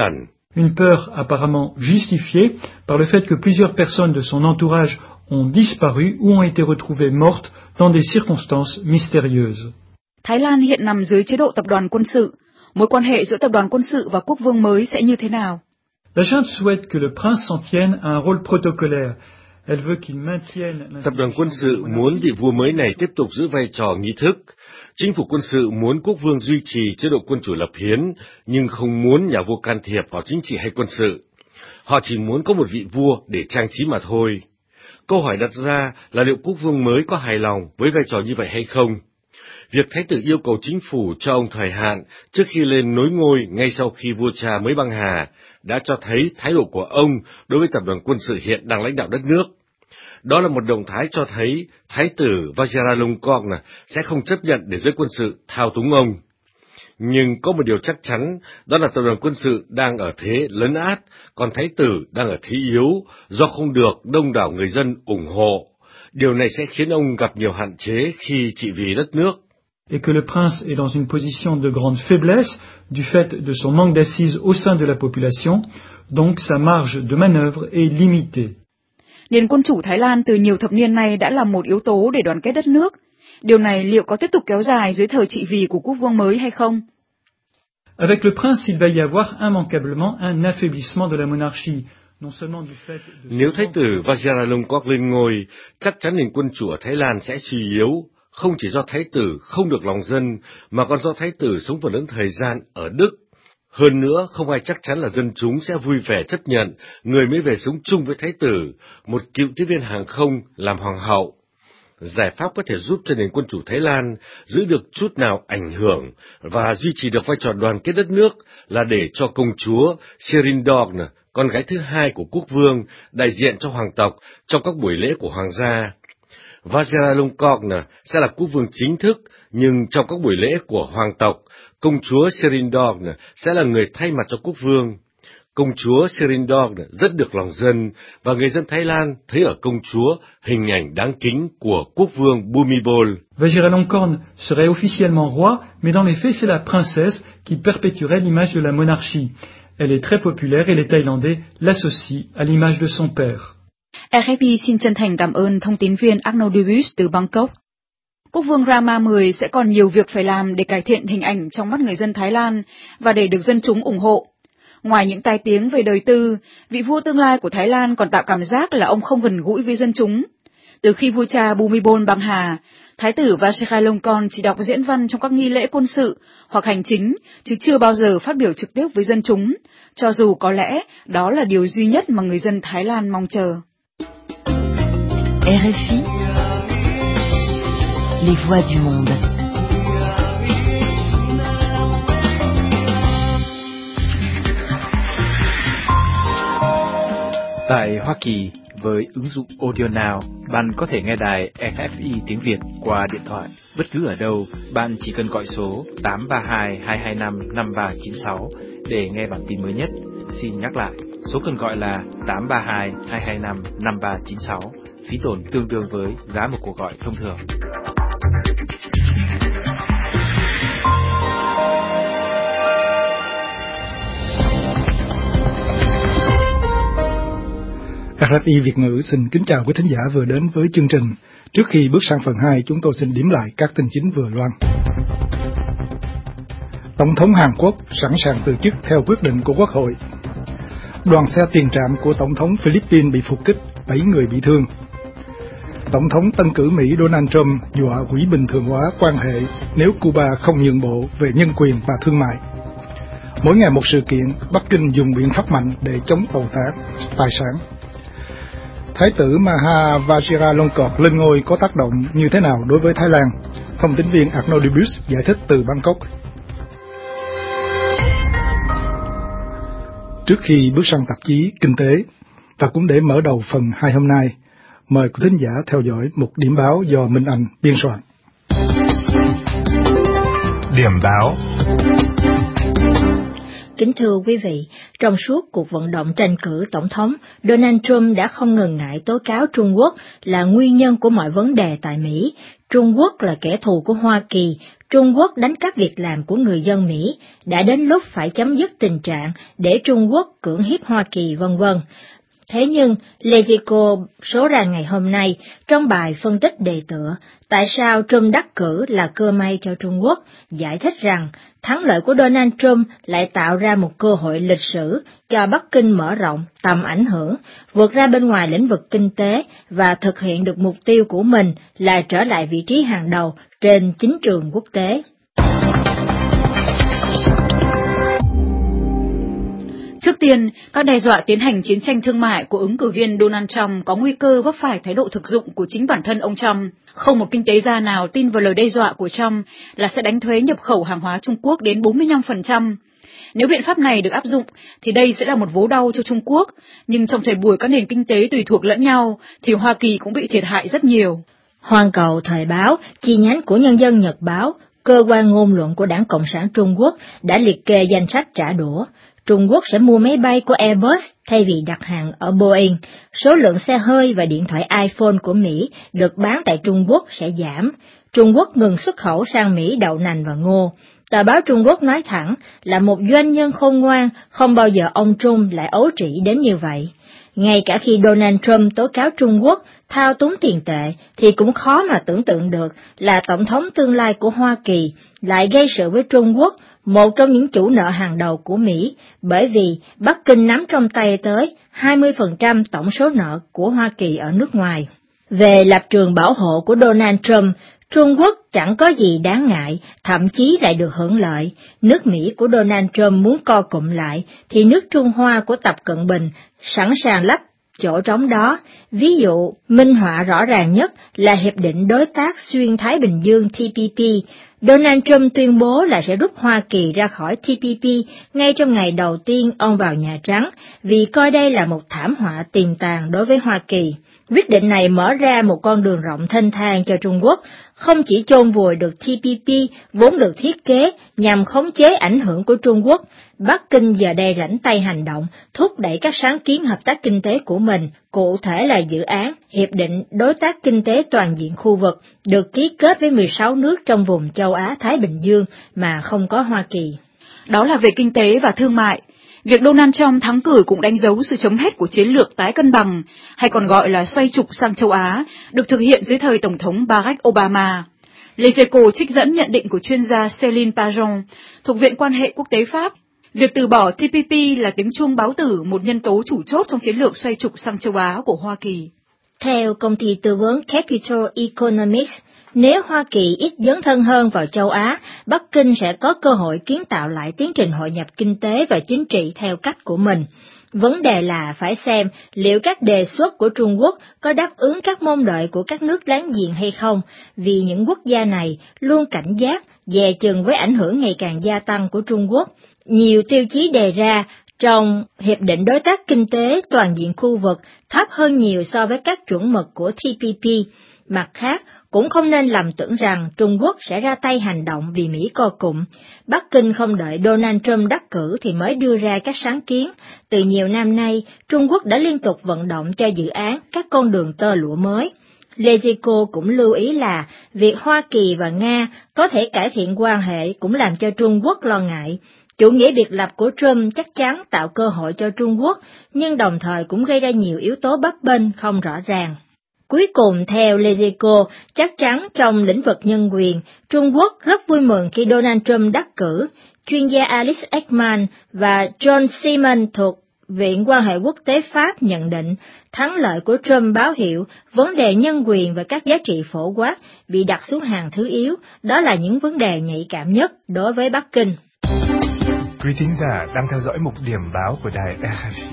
Une peur apparemment justifiée par le fait que plusieurs personnes de son entourage ont disparu ou ont été retrouvées mortes dans des circonstances mystérieuses. Thái Lan hiện nằm dưới chế độ tập đoàn quân sự. Mối quan hệ giữa tập đoàn quân sự và quốc vương mới sẽ như thế nào? La junte souhaite que le prince s'en tienne à un rôle protocolaire. Elle veut qu'il maintienne. Tập đoàn quân sự muốn vị vua mới này tiếp tục giữ vai trò nghi thức. Chính phủ quân sự muốn quốc vương duy trì chế độ quân chủ lập hiến, nhưng không muốn nhà vua can thiệp vào chính trị hay quân sự. Họ chỉ muốn có một vị vua để trang trí mà thôi. Câu hỏi đặt ra là liệu quốc vương mới có hài lòng với vai trò như vậy hay không? Việc thái tử yêu cầu chính phủ cho ông thời hạn trước khi lên nối ngôi ngay sau khi vua cha mới băng hà đã cho thấy thái độ của ông đối với tập đoàn quân sự hiện đang lãnh đạo đất nước. Đó là một động thái cho thấy thái tử Vajiralongkorn sẽ không chấp nhận để giới quân sự thao túng ông. Nhưng có một điều chắc chắn, đó là tập đoàn quân sự đang ở thế lấn át, còn thái tử đang ở thế yếu do không được đông đảo người dân ủng hộ. Điều này sẽ khiến ông gặp nhiều hạn chế khi trị vì đất nước. Et que le prince est dans une position de grande faiblesse du fait de son manque d'assises au sein de la population, donc sa marge de manœuvre est limitée. Nền quân chủ Thái Lan từ nhiều thập niên nay đã là một yếu tố để đoàn kết đất nước. Điều này liệu có tiếp tục kéo dài dưới thời trị vì của quốc vương mới hay không? Avec le prince, il va y avoir immanquablement un affaiblissement de la monarchie. Nếu thái tử Vajiralongkorn lên ngôi, chắc chắn nền quân chủ ở Thái Lan sẽ suy yếu, không chỉ do thái tử không được lòng dân, mà còn do thái tử sống phần lớn thời gian ở Đức. Hơn nữa, không ai chắc chắn là dân chúng sẽ vui vẻ chấp nhận người mới về sống chung với thái tử, một cựu tiếp viên hàng không làm hoàng hậu. Giải pháp có thể giúp cho nền quân chủ Thái Lan giữ được chút nào ảnh hưởng và duy trì được vai trò đoàn kết đất nước là để cho công chúa Serindorn, con gái thứ hai của quốc vương, đại diện cho hoàng tộc trong các buổi lễ của hoàng gia. Vajiralongkorn sẽ là quốc vương chính thức, nhưng trong các buổi lễ của hoàng tộc, công chúa Serindorn sẽ là người thay mặt cho quốc vương. Công chúa Serindorn rất được lòng dân, và người dân Thái Lan thấy ở công chúa hình ảnh đáng kính của quốc vương Bhumibol. Vajiralongkorn serait officiellement roi, mais dans les faits c'est la princesse qui perpétuerait l'image de la monarchie. Elle est très populaire et les Thaïlandais l'associent à l'image de son père. rờ ép pê xin chân thành cảm ơn thông tín viên Arnoldius từ Bangkok. Quốc vương Rama mười sẽ còn nhiều việc phải làm để cải thiện hình ảnh trong mắt người dân Thái Lan và để được dân chúng ủng hộ. Ngoài những tai tiếng về đời tư, vị vua tương lai của Thái Lan còn tạo cảm giác là ông không gần gũi với dân chúng. Từ khi vua cha Bhumibol băng hà, thái tử Vajiralongkorn chỉ đọc diễn văn trong các nghi lễ quân sự hoặc hành chính, chứ chưa bao giờ phát biểu trực tiếp với dân chúng, cho dù có lẽ đó là điều duy nhất mà người dân Thái Lan mong chờ. rờ ép i, les voix du monde. Tại Hoa Kỳ, với ứng dụng Audio Now, bạn có thể nghe đài rờ ép i tiếng Việt qua điện thoại. Bất cứ ở đâu, bạn chỉ cần gọi số tám ba hai hai hai năm năm ba chín sáu để nghe bản tin mới nhất. Xin nhắc lại, số cần gọi là tám ba hai hai hai năm năm ba chín sáu, phí tổn tương đương với giá một cuộc gọi thông thường. rờ ép i Việt ngữ xin kính chào quý thính giả vừa đến với chương trình. Trước khi bước sang phần hai, chúng tôi xin điểm lại các tin chính vừa loan. Tổng thống Hàn Quốc sẵn sàng từ chức theo quyết định của Quốc hội. Đoàn xe tiền trạm của Tổng thống Philippines bị phục kích, bảy người bị thương. Tổng thống tân cử Mỹ Donald Trump dọa hủy bình thường hóa quan hệ nếu Cuba không nhượng bộ về nhân quyền và thương mại. Mỗi ngày một sự kiện, Bắc Kinh dùng biện pháp mạnh để chống tẩu tán tài sản. Thái tử Maha Vajiralongkorn lên ngôi có tác động như thế nào đối với Thái Lan? Thông tín viên Arnoldius giải thích từ Bangkok. Trước khi bước sang tạp chí Kinh tế, và cũng để mở đầu phần hai hôm nay, mời quý thính giả theo dõi một điểm báo do Minh Anh biên soạn. Điểm báo. Kính thưa quý vị, trong suốt cuộc vận động tranh cử tổng thống, Donald Trump đã không ngần ngại tố cáo Trung Quốc là nguyên nhân của mọi vấn đề tại Mỹ. Trung Quốc là kẻ thù của Hoa Kỳ, Trung Quốc đánh cắp việc làm của người dân Mỹ, đã đến lúc phải chấm dứt tình trạng để Trung Quốc cưỡng hiếp Hoa Kỳ vân vân. Thế nhưng, Lezico số ra ngày hôm nay, trong bài phân tích đề tựa, tại sao Trump đắc cử là cơ may cho Trung Quốc, giải thích rằng thắng lợi của Donald Trump lại tạo ra một cơ hội lịch sử cho Bắc Kinh mở rộng tầm ảnh hưởng, vượt ra bên ngoài lĩnh vực kinh tế và thực hiện được mục tiêu của mình là trở lại vị trí hàng đầu trên chính trường quốc tế. Trước tiên, các đe dọa tiến hành chiến tranh thương mại của ứng cử viên Donald Trump có nguy cơ vấp phải thái độ thực dụng của chính bản thân ông Trump. Không một kinh tế gia nào tin vào lời đe dọa của Trump là sẽ đánh thuế nhập khẩu hàng hóa Trung Quốc đến bốn mươi lăm phần trăm. Nếu biện pháp này được áp dụng, thì đây sẽ là một vố đau cho Trung Quốc, nhưng trong thời buổi các nền kinh tế tùy thuộc lẫn nhau, thì Hoa Kỳ cũng bị thiệt hại rất nhiều. Hoàn Cầu Thời báo, chi nhánh của Nhân dân Nhật báo, cơ quan ngôn luận của Đảng Cộng sản Trung Quốc đã liệt kê danh sách trả đũa. Trung Quốc sẽ mua máy bay của Airbus thay vì đặt hàng ở Boeing. Số lượng xe hơi và điện thoại iPhone của Mỹ được bán tại Trung Quốc sẽ giảm. Trung Quốc ngừng xuất khẩu sang Mỹ đậu nành và ngô. Tờ báo Trung Quốc nói thẳng là một doanh nhân khôn ngoan, không bao giờ ông Trump lại ấu trĩ đến như vậy. Ngay cả khi Donald Trump tố cáo Trung Quốc thao túng tiền tệ, thì cũng khó mà tưởng tượng được là Tổng thống tương lai của Hoa Kỳ lại gây sự với Trung Quốc, một trong những chủ nợ hàng đầu của Mỹ, bởi vì Bắc Kinh nắm trong tay tới hai mươi phần trăm tổng số nợ của Hoa Kỳ ở nước ngoài. Về lập trường bảo hộ của Donald Trump, Trung Quốc chẳng có gì đáng ngại, thậm chí lại được hưởng lợi. Nước Mỹ của Donald Trump muốn co cụm lại, thì nước Trung Hoa của Tập Cận Bình sẵn sàng lấp chỗ trống đó. Ví dụ, minh họa rõ ràng nhất là Hiệp định Đối tác Xuyên Thái Bình Dương T P P. Donald Trump tuyên bố là sẽ rút Hoa Kỳ ra khỏi T P P ngay trong ngày đầu tiên ông vào Nhà Trắng, vì coi đây là một thảm họa tiềm tàng đối với Hoa Kỳ. Quyết định này mở ra một con đường rộng thênh thang cho Trung Quốc, không chỉ chôn vùi được T P P vốn được thiết kế nhằm khống chế ảnh hưởng của Trung Quốc, Bắc Kinh giờ đây rảnh tay hành động, thúc đẩy các sáng kiến hợp tác kinh tế của mình, cụ thể là dự án Hiệp định Đối tác Kinh tế Toàn diện khu vực, được ký kết với mười sáu nước trong vùng châu Á-Thái Bình Dương mà không có Hoa Kỳ. Đó là về kinh tế và thương mại. Việc Donald Trump thắng cử cũng đánh dấu sự chấm hết của chiến lược tái cân bằng, hay còn gọi là xoay trục sang châu Á, được thực hiện dưới thời Tổng thống Barack Obama. Lezico trích dẫn nhận định của chuyên gia Céline Pajon, thuộc Viện Quan hệ Quốc tế Pháp. Việc từ bỏ T P P là tiếng chuông báo tử, một nhân tố chủ chốt trong chiến lược xoay trục sang châu Á của Hoa Kỳ. Theo công ty tư vấn Capital Economics, nếu Hoa Kỳ ít dấn thân hơn vào châu Á, Bắc Kinh sẽ có cơ hội kiến tạo lại tiến trình hội nhập kinh tế và chính trị theo cách của mình. Vấn đề là phải xem liệu các đề xuất của Trung Quốc có đáp ứng các mong đợi của các nước láng giềng hay không, vì những quốc gia này luôn cảnh giác, dè chừng với ảnh hưởng ngày càng gia tăng của Trung Quốc. Nhiều tiêu chí đề ra trong Hiệp định Đối tác Kinh tế Toàn diện khu vực thấp hơn nhiều so với các chuẩn mực của T P P. Mặt khác, cũng không nên lầm tưởng rằng Trung Quốc sẽ ra tay hành động vì Mỹ co cụm. Bắc Kinh không đợi Donald Trump đắc cử thì mới đưa ra các sáng kiến. Từ nhiều năm nay, Trung Quốc đã liên tục vận động cho dự án các con đường tơ lụa mới. Lezico cũng lưu ý là việc Hoa Kỳ và Nga có thể cải thiện quan hệ cũng làm cho Trung Quốc lo ngại. Chủ nghĩa biệt lập của Trump chắc chắn tạo cơ hội cho Trung Quốc, nhưng đồng thời cũng gây ra nhiều yếu tố bấp bênh không rõ ràng. Cuối cùng, theo Lezico, chắc chắn trong lĩnh vực nhân quyền, Trung Quốc rất vui mừng khi Donald Trump đắc cử. Chuyên gia Alice Ekman và John Simon thuộc Viện Quan hệ Quốc tế Pháp nhận định, thắng lợi của Trump báo hiệu vấn đề nhân quyền và các giá trị phổ quát bị đặt xuống hàng thứ yếu, đó là những vấn đề nhạy cảm nhất đối với Bắc Kinh. Quý thính giả đang theo dõi mục điểm báo của đài R F I.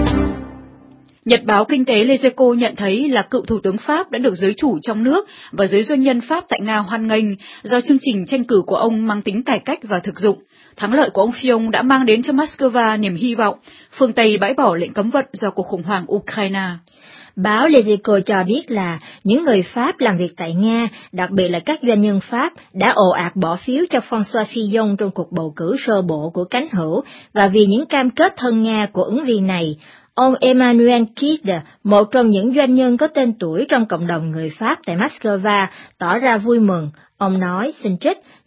Nhật báo Kinh tế Lezico nhận thấy là cựu Thủ tướng Pháp đã được giới chủ trong nước và giới doanh nhân Pháp tại Nga hoan nghênh do chương trình tranh cử của ông mang tính cải cách và thực dụng. Thắng lợi của ông Fillon đã mang đến cho Moscow niềm hy vọng, phương Tây bãi bỏ lệnh cấm vận do cuộc khủng hoảng Ukraine. Báo Lezico cho biết là những người Pháp làm việc tại Nga, đặc biệt là các doanh nhân Pháp, đã ồ ạt bỏ phiếu cho François Fillon trong cuộc bầu cử sơ bộ của cánh hữu, và vì những cam kết thân Nga của ứng viên này, ông Emmanuel Kidd, một trong những doanh nhân có tên tuổi trong cộng đồng người Pháp tại Moscow, tỏ ra vui mừng. Ông nói, xin trích,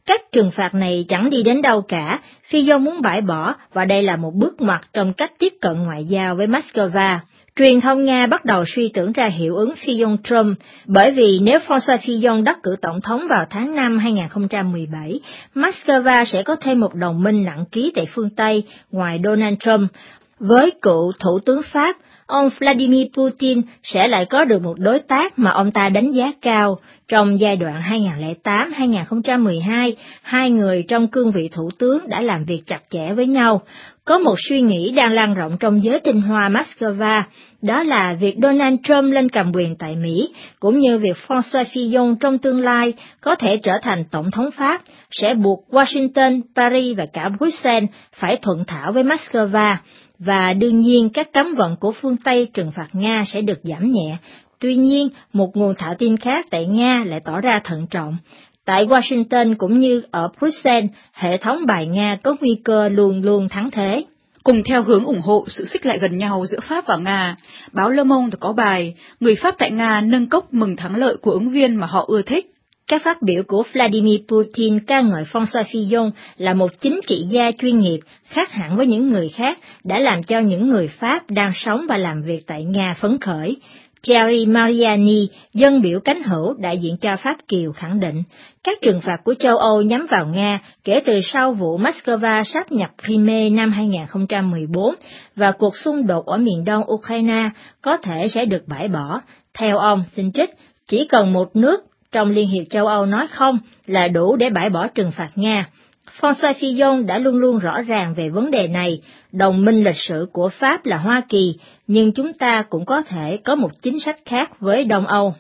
Các trừng phạt này chẳng đi đến đâu cả, Phi Dông muốn bãi bỏ và đây là một bước ngoặt trong cách tiếp cận ngoại giao với Moscow. Truyền thông Nga bắt đầu suy tưởng ra hiệu ứng Fillon-Trump, bởi vì nếu François Fillon đắc cử tổng thống vào tháng năm hai nghìn không trăm mười bảy, Moscow sẽ có thêm một đồng minh nặng ký tại phương Tây ngoài Donald Trump. Với cựu Thủ tướng Pháp, ông Vladimir Putin sẽ lại có được một đối tác mà ông ta đánh giá cao. Trong giai đoạn hai nghìn không trăm lẻ tám đến hai nghìn không trăm mười hai, hai người trong cương vị thủ tướng đã làm việc chặt chẽ với nhau. Có một suy nghĩ đang lan rộng trong giới tinh hoa Moscow, đó là việc Donald Trump lên cầm quyền tại Mỹ, cũng như việc François Fillon trong tương lai có thể trở thành tổng thống Pháp, sẽ buộc Washington, Paris và cả Bruxelles phải thuận thảo với Moscow. Và đương nhiên các cấm vận của phương Tây trừng phạt Nga sẽ được giảm nhẹ. Tuy nhiên, một nguồn thạo tin khác tại Nga lại tỏ ra thận trọng. Tại Washington cũng như ở Bruxelles, hệ thống bài Nga có nguy cơ luôn luôn thắng thế. Cùng theo hướng ủng hộ sự xích lại gần nhau giữa Pháp và Nga, báo Le Monde có bài Người Pháp tại Nga nâng cốc mừng thắng lợi của ứng viên mà họ ưa thích. Các phát biểu của Vladimir Putin ca ngợi François Fillon là một chính trị gia chuyên nghiệp, khác hẳn với những người khác, đã làm cho những người Pháp đang sống và làm việc tại Nga phấn khởi. Thierry Mariani, dân biểu cánh hữu đại diện cho Pháp Kiều khẳng định, các trừng phạt của châu Âu nhắm vào Nga kể từ sau vụ Moscow sáp nhập Crimea năm hai nghìn không trăm mười bốn và cuộc xung đột ở miền đông Ukraine có thể sẽ được bãi bỏ. Theo ông, xin trích, chỉ cần một nước trong Liên hiệp châu Âu nói không là đủ để bãi bỏ trừng phạt Nga. François Fillon đã luôn luôn rõ ràng về vấn đề này, đồng minh lịch sử của Pháp là Hoa Kỳ, nhưng chúng ta cũng có thể có một chính sách khác với Đông Âu.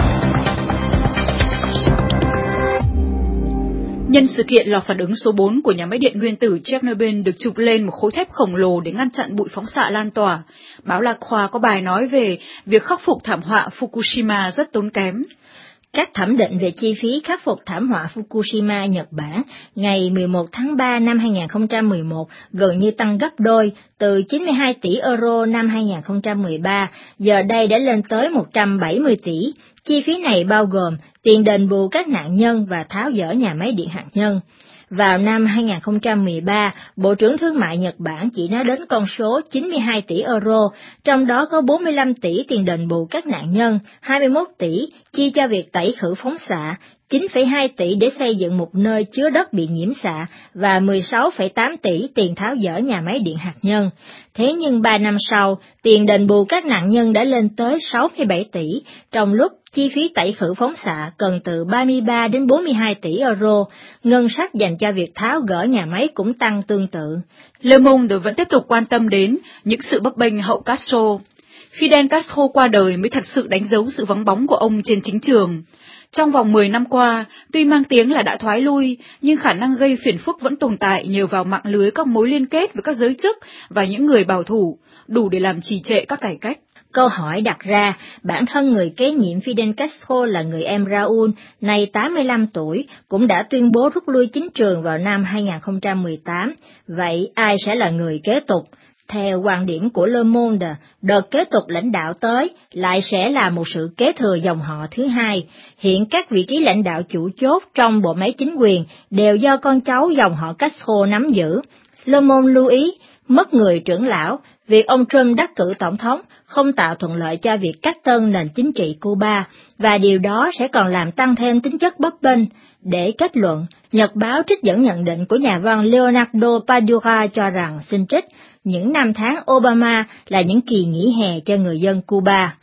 Nhân sự kiện lò phản ứng số bốn của nhà máy điện nguyên tử Chernobyl được chụp lên một khối thép khổng lồ để ngăn chặn bụi phóng xạ lan tỏa, báo La Croix có bài nói về việc khắc phục thảm họa Fukushima rất tốn kém. Các thẩm định về chi phí khắc phục thảm họa Fukushima, Nhật Bản, ngày mười một tháng ba năm hai nghìn không trăm mười một gần như tăng gấp đôi, từ chín mươi hai tỷ euro năm hai nghìn không trăm mười ba, giờ đây đã lên tới một trăm bảy mươi tỷ. Chi phí này bao gồm tiền đền bù các nạn nhân và tháo dỡ nhà máy điện hạt nhân. Vào năm hai nghìn không trăm mười ba, Bộ trưởng Thương mại Nhật Bản chỉ nói đến con số chín mươi hai tỷ euro, trong đó có bốn mươi lăm tỷ tiền đền bù các nạn nhân, hai mươi mốt tỷ chi cho việc tẩy khử phóng xạ, chín phẩy hai tỷ để xây dựng một nơi chứa đất bị nhiễm xạ và mười sáu phẩy tám tỷ tiền tháo dỡ nhà máy điện hạt nhân. Thế nhưng ba năm sau, tiền đền bù các nạn nhân đã lên tới sáu mươi bảy tỷ, trong lúc chi phí tẩy khử phóng xạ cần từ ba mươi ba đến bốn mươi hai tỷ euro, ngân sách dành cho việc tháo gỡ nhà máy cũng tăng tương tự. Le Monde vẫn tiếp tục quan tâm đến những sự bấp bênh hậu Castro. Fidel Castro qua đời mới thật sự đánh dấu sự vắng bóng của ông trên chính trường. Trong vòng mười năm qua, tuy mang tiếng là đã thoái lui, nhưng khả năng gây phiền phức vẫn tồn tại nhờ vào mạng lưới các mối liên kết với các giới chức và những người bảo thủ, đủ để làm trì trệ các cải cách. Câu hỏi đặt ra, bản thân người kế nhiệm Fidel Castro là người em Raúl, nay tám mươi lăm tuổi, cũng đã tuyên bố rút lui chính trường vào năm hai nghìn không trăm mười tám. Vậy ai sẽ là người kế tục? Theo quan điểm của Le Monde, đợt kế tục lãnh đạo tới lại sẽ là một sự kế thừa dòng họ thứ hai. Hiện các vị trí lãnh đạo chủ chốt trong bộ máy chính quyền đều do con cháu dòng họ Castro nắm giữ. Le Monde lưu ý, mất người trưởng lão, việc ông Trump đắc cử tổng thống không tạo thuận lợi cho việc cắt tân nền chính trị Cuba, và điều đó sẽ còn làm tăng thêm tính chất bấp bênh. Để kết luận, Nhật báo trích dẫn nhận định của nhà văn Leonardo Padura cho rằng, xin trích, những năm tháng Obama là những kỳ nghỉ hè cho người dân Cuba.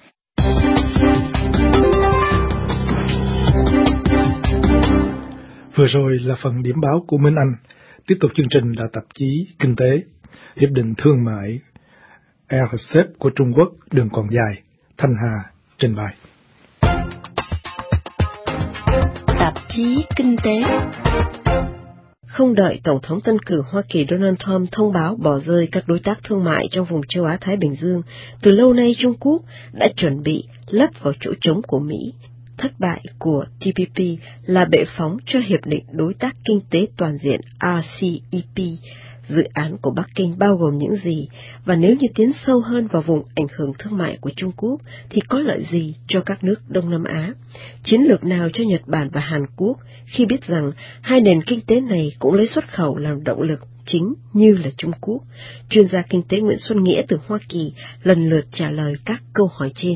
Vừa rồi là phần điểm báo của Minh Anh. Tiếp tục chương trình là tạp chí Kinh tế. Hiệp định thương mại rờ xê e pê của Trung Quốc đường còn dài. Thanh Hà trình bày. Tạp chí Kinh tế. Không đợi Tổng thống tân cử Hoa Kỳ Donald Trump thông báo bỏ rơi các đối tác thương mại trong vùng châu Á-Thái Bình Dương, từ lâu nay Trung Quốc đã chuẩn bị lấp vào chỗ trống của Mỹ. Thất bại của T P P là bệ phóng cho Hiệp định Đối tác Kinh tế Toàn diện R C E P dự án của Bắc Kinh bao gồm những gì, và nếu như tiến sâu hơn vào vùng ảnh hưởng thương mại của Trung Quốc thì có lợi gì cho các nước Đông Nam Á? Chiến lược nào cho Nhật Bản và Hàn Quốc khi biết rằng hai nền kinh tế này cũng lấy xuất khẩu làm động lực chính như là Trung Quốc? Chuyên gia kinh tế Nguyễn Xuân Nghĩa từ Hoa Kỳ lần lượt trả lời các câu hỏi trên.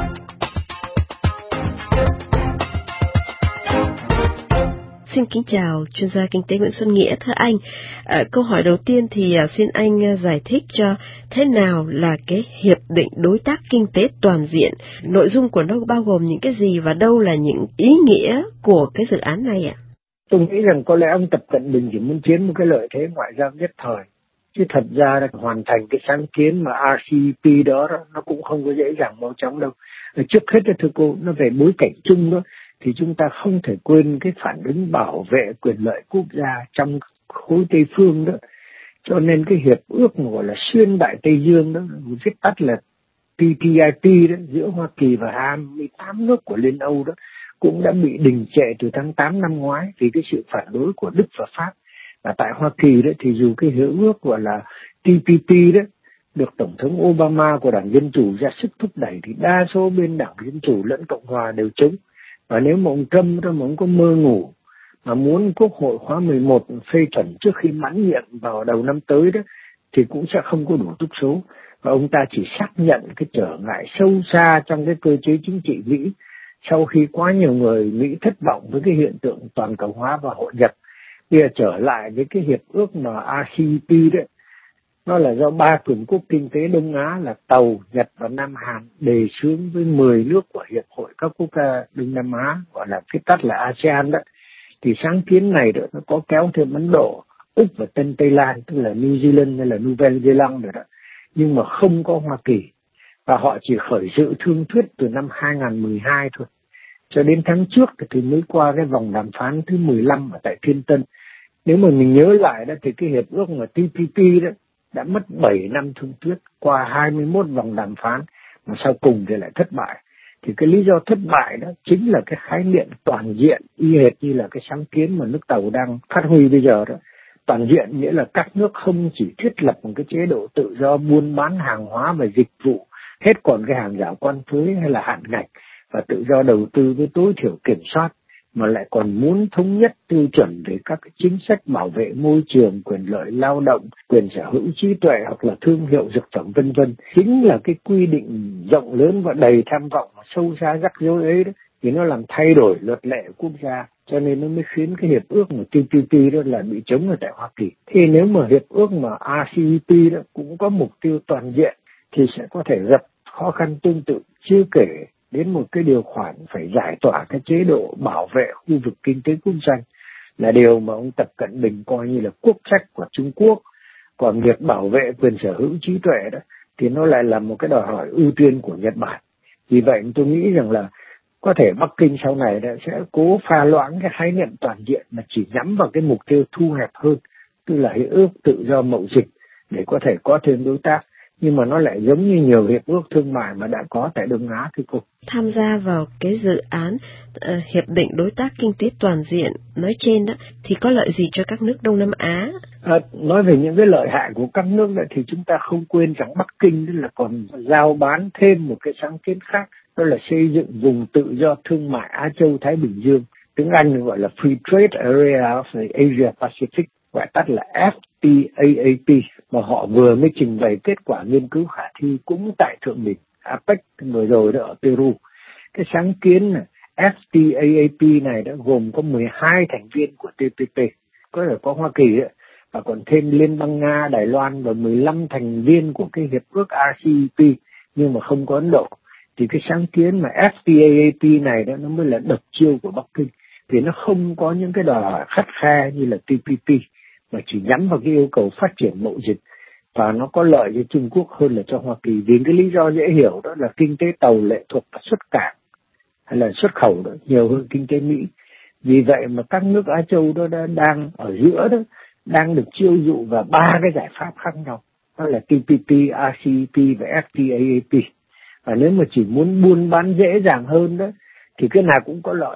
Xin kính chào chuyên gia kinh tế Nguyễn Xuân Nghĩa. Thưa anh, à, câu hỏi đầu tiên thì à, xin anh à, giải thích cho thế nào là cái hiệp định đối tác kinh tế toàn diện, nội dung của nó bao gồm những cái gì và đâu là những ý nghĩa của cái dự án này ạ? Tôi nghĩ rằng có lẽ ông Tập Cận Bình chỉ muốn chiếm một cái lợi thế ngoại giao nhất thời, chứ thật ra là hoàn thành cái sáng kiến mà rờ xê e pê đó, đó nó cũng không có dễ dàng mau chóng đâu. Trước hết thưa cô, nó về bối cảnh chung đó, thì chúng ta không thể quên cái phản ứng bảo vệ quyền lợi quốc gia trong khối Tây phương đó. Cho nên cái hiệp ước mà gọi là xuyên Đại Tây Dương đó, viết tắt là tê pê i pê đó, giữa Hoa Kỳ và hai mươi tám nước của Liên Âu đó, cũng đã bị đình trệ từ tháng tám năm ngoái vì cái sự phản đối của Đức và Pháp. Và tại Hoa Kỳ đó thì dù cái hiệp ước gọi là tê pê pê đó được Tổng thống Obama của Đảng Dân Chủ ra sức thúc đẩy, thì đa số bên Đảng Dân Chủ lẫn Cộng Hòa đều chống. Và nếu mà ông Trump đó mà ông có mơ ngủ mà muốn Quốc hội khóa mười một phê chuẩn trước khi mãn nhiệm vào đầu năm tới đó, thì cũng sẽ không có đủ túc số. Và ông ta chỉ xác nhận cái trở ngại sâu xa trong cái cơ chế chính trị Mỹ sau khi quá nhiều người Mỹ thất vọng với cái hiện tượng toàn cầu hóa và hội nhập. Bây giờ trở lại với cái hiệp ước mà rờ xê e pê đó, nó là do ba cường quốc kinh tế Đông Á là Tàu, Nhật và Nam Hàn đề xướng với mười nước của Hiệp hội các quốc gia Đông Nam Á, gọi là viết tắt là a sê an đó. Thì sáng kiến này đó, nó có kéo thêm Ấn Độ, Úc và Tân Tây Lan, tức là New Zealand hay là Nouvelle-Zélande rồi đó, nhưng mà không có Hoa Kỳ. Và họ chỉ khởi sự thương thuyết từ năm hai không một hai thôi. Cho đến tháng trước thì mới qua cái vòng đàm phán thứ mười lăm ở tại Thiên Tân. Nếu mà mình nhớ lại đó thì cái hiệp ước mà tê pê pê đó đã mất bảy năm thương thuyết qua hai mươi mốt vòng đàm phán mà sau cùng thì lại thất bại. Thì cái lý do thất bại đó chính là cái khái niệm toàn diện, y hệt như là cái sáng kiến mà nước Tàu đang phát huy bây giờ đó. Toàn diện nghĩa là các nước không chỉ thiết lập một cái chế độ tự do buôn bán hàng hóa và dịch vụ, hết còn cái hàng rào quan thuế hay là hạn ngạch và tự do đầu tư với tối thiểu kiểm soát, mà lại còn muốn thống nhất tiêu chuẩn về các cái chính sách bảo vệ môi trường, quyền lợi lao động, quyền sở hữu trí tuệ hoặc là thương hiệu dược phẩm vân vân. Chính là cái quy định rộng lớn và đầy tham vọng sâu xa rắc rối ấy đó, thì nó làm thay đổi luật lệ quốc gia, cho nên nó mới khiến cái hiệp ước mà tê pê pê đó là bị chống ở tại Hoa Kỳ. Thì nếu mà hiệp ước mà rờ xê e pê đó cũng có mục tiêu toàn diện thì sẽ có thể gặp khó khăn tương tự, chưa kể đến một cái điều khoản phải giải tỏa cái chế độ bảo vệ khu vực kinh tế quốc doanh, là điều mà ông Tập Cận Bình coi như là quốc trách của Trung Quốc. Còn việc bảo vệ quyền sở hữu trí tuệ đó thì nó lại là một cái đòi hỏi ưu tiên của Nhật Bản. Vì vậy tôi nghĩ rằng là có thể Bắc Kinh sau này đã sẽ cố pha loãng cái khái niệm toàn diện mà chỉ nhắm vào cái mục tiêu thu hẹp hơn, tức là hiệp ước tự do mậu dịch để có thể có thêm đối tác. Nhưng mà nó lại giống như nhiều hiệp ước thương mại mà đã có tại Đông Á thưa cô. Tham gia vào cái dự án uh, hiệp định đối tác kinh tế toàn diện nói trên đó thì có lợi gì cho các nước Đông Nam Á? À, nói về những cái lợi hại của các nước này thì chúng ta không quên rằng Bắc Kinh là còn giao bán thêm một cái sáng kiến khác, đó là xây dựng vùng tự do thương mại Á Châu Thái Bình Dương, tiếng Anh gọi là Free Trade Area of the Asia Pacific, gọi tắt là ép tê a a pê, mà họ vừa mới trình bày kết quả nghiên cứu khả thi cũng tại thượng đỉnh a pếch vừa rồi đó ở Peru. Cái sáng kiến này, ép tê a a pê này đã gồm có mười hai thành viên của tê pê pê, có thể có Hoa Kỳ ấy, và còn thêm Liên bang Nga, Đài Loan và mười lăm thành viên của cái hiệp ước rờ xê e pê nhưng mà không có Ấn Độ. Thì cái sáng kiến mà ép tê a a pê này đó nó mới là độc chiêu của Bắc Kinh, vì nó không có những cái đòi hỏi khắt khe như là tê pê pê mà chỉ nhắm vào cái yêu cầu phát triển mậu dịch, và nó có lợi cho Trung Quốc hơn là cho Hoa Kỳ, vì cái lý do dễ hiểu đó là kinh tế Tàu lệ thuộc vào xuất cảng hay là xuất khẩu đó nhiều hơn kinh tế Mỹ. Vì vậy mà các nước Á Châu đó đang ở giữa đó đang được chiêu dụ vào ba cái giải pháp khác nhau, đó là tê pê pê, rờ xê e pê và ép tê a a pê. Và nếu mà chỉ muốn buôn bán dễ dàng hơn đó thì cái nào cũng có lợi,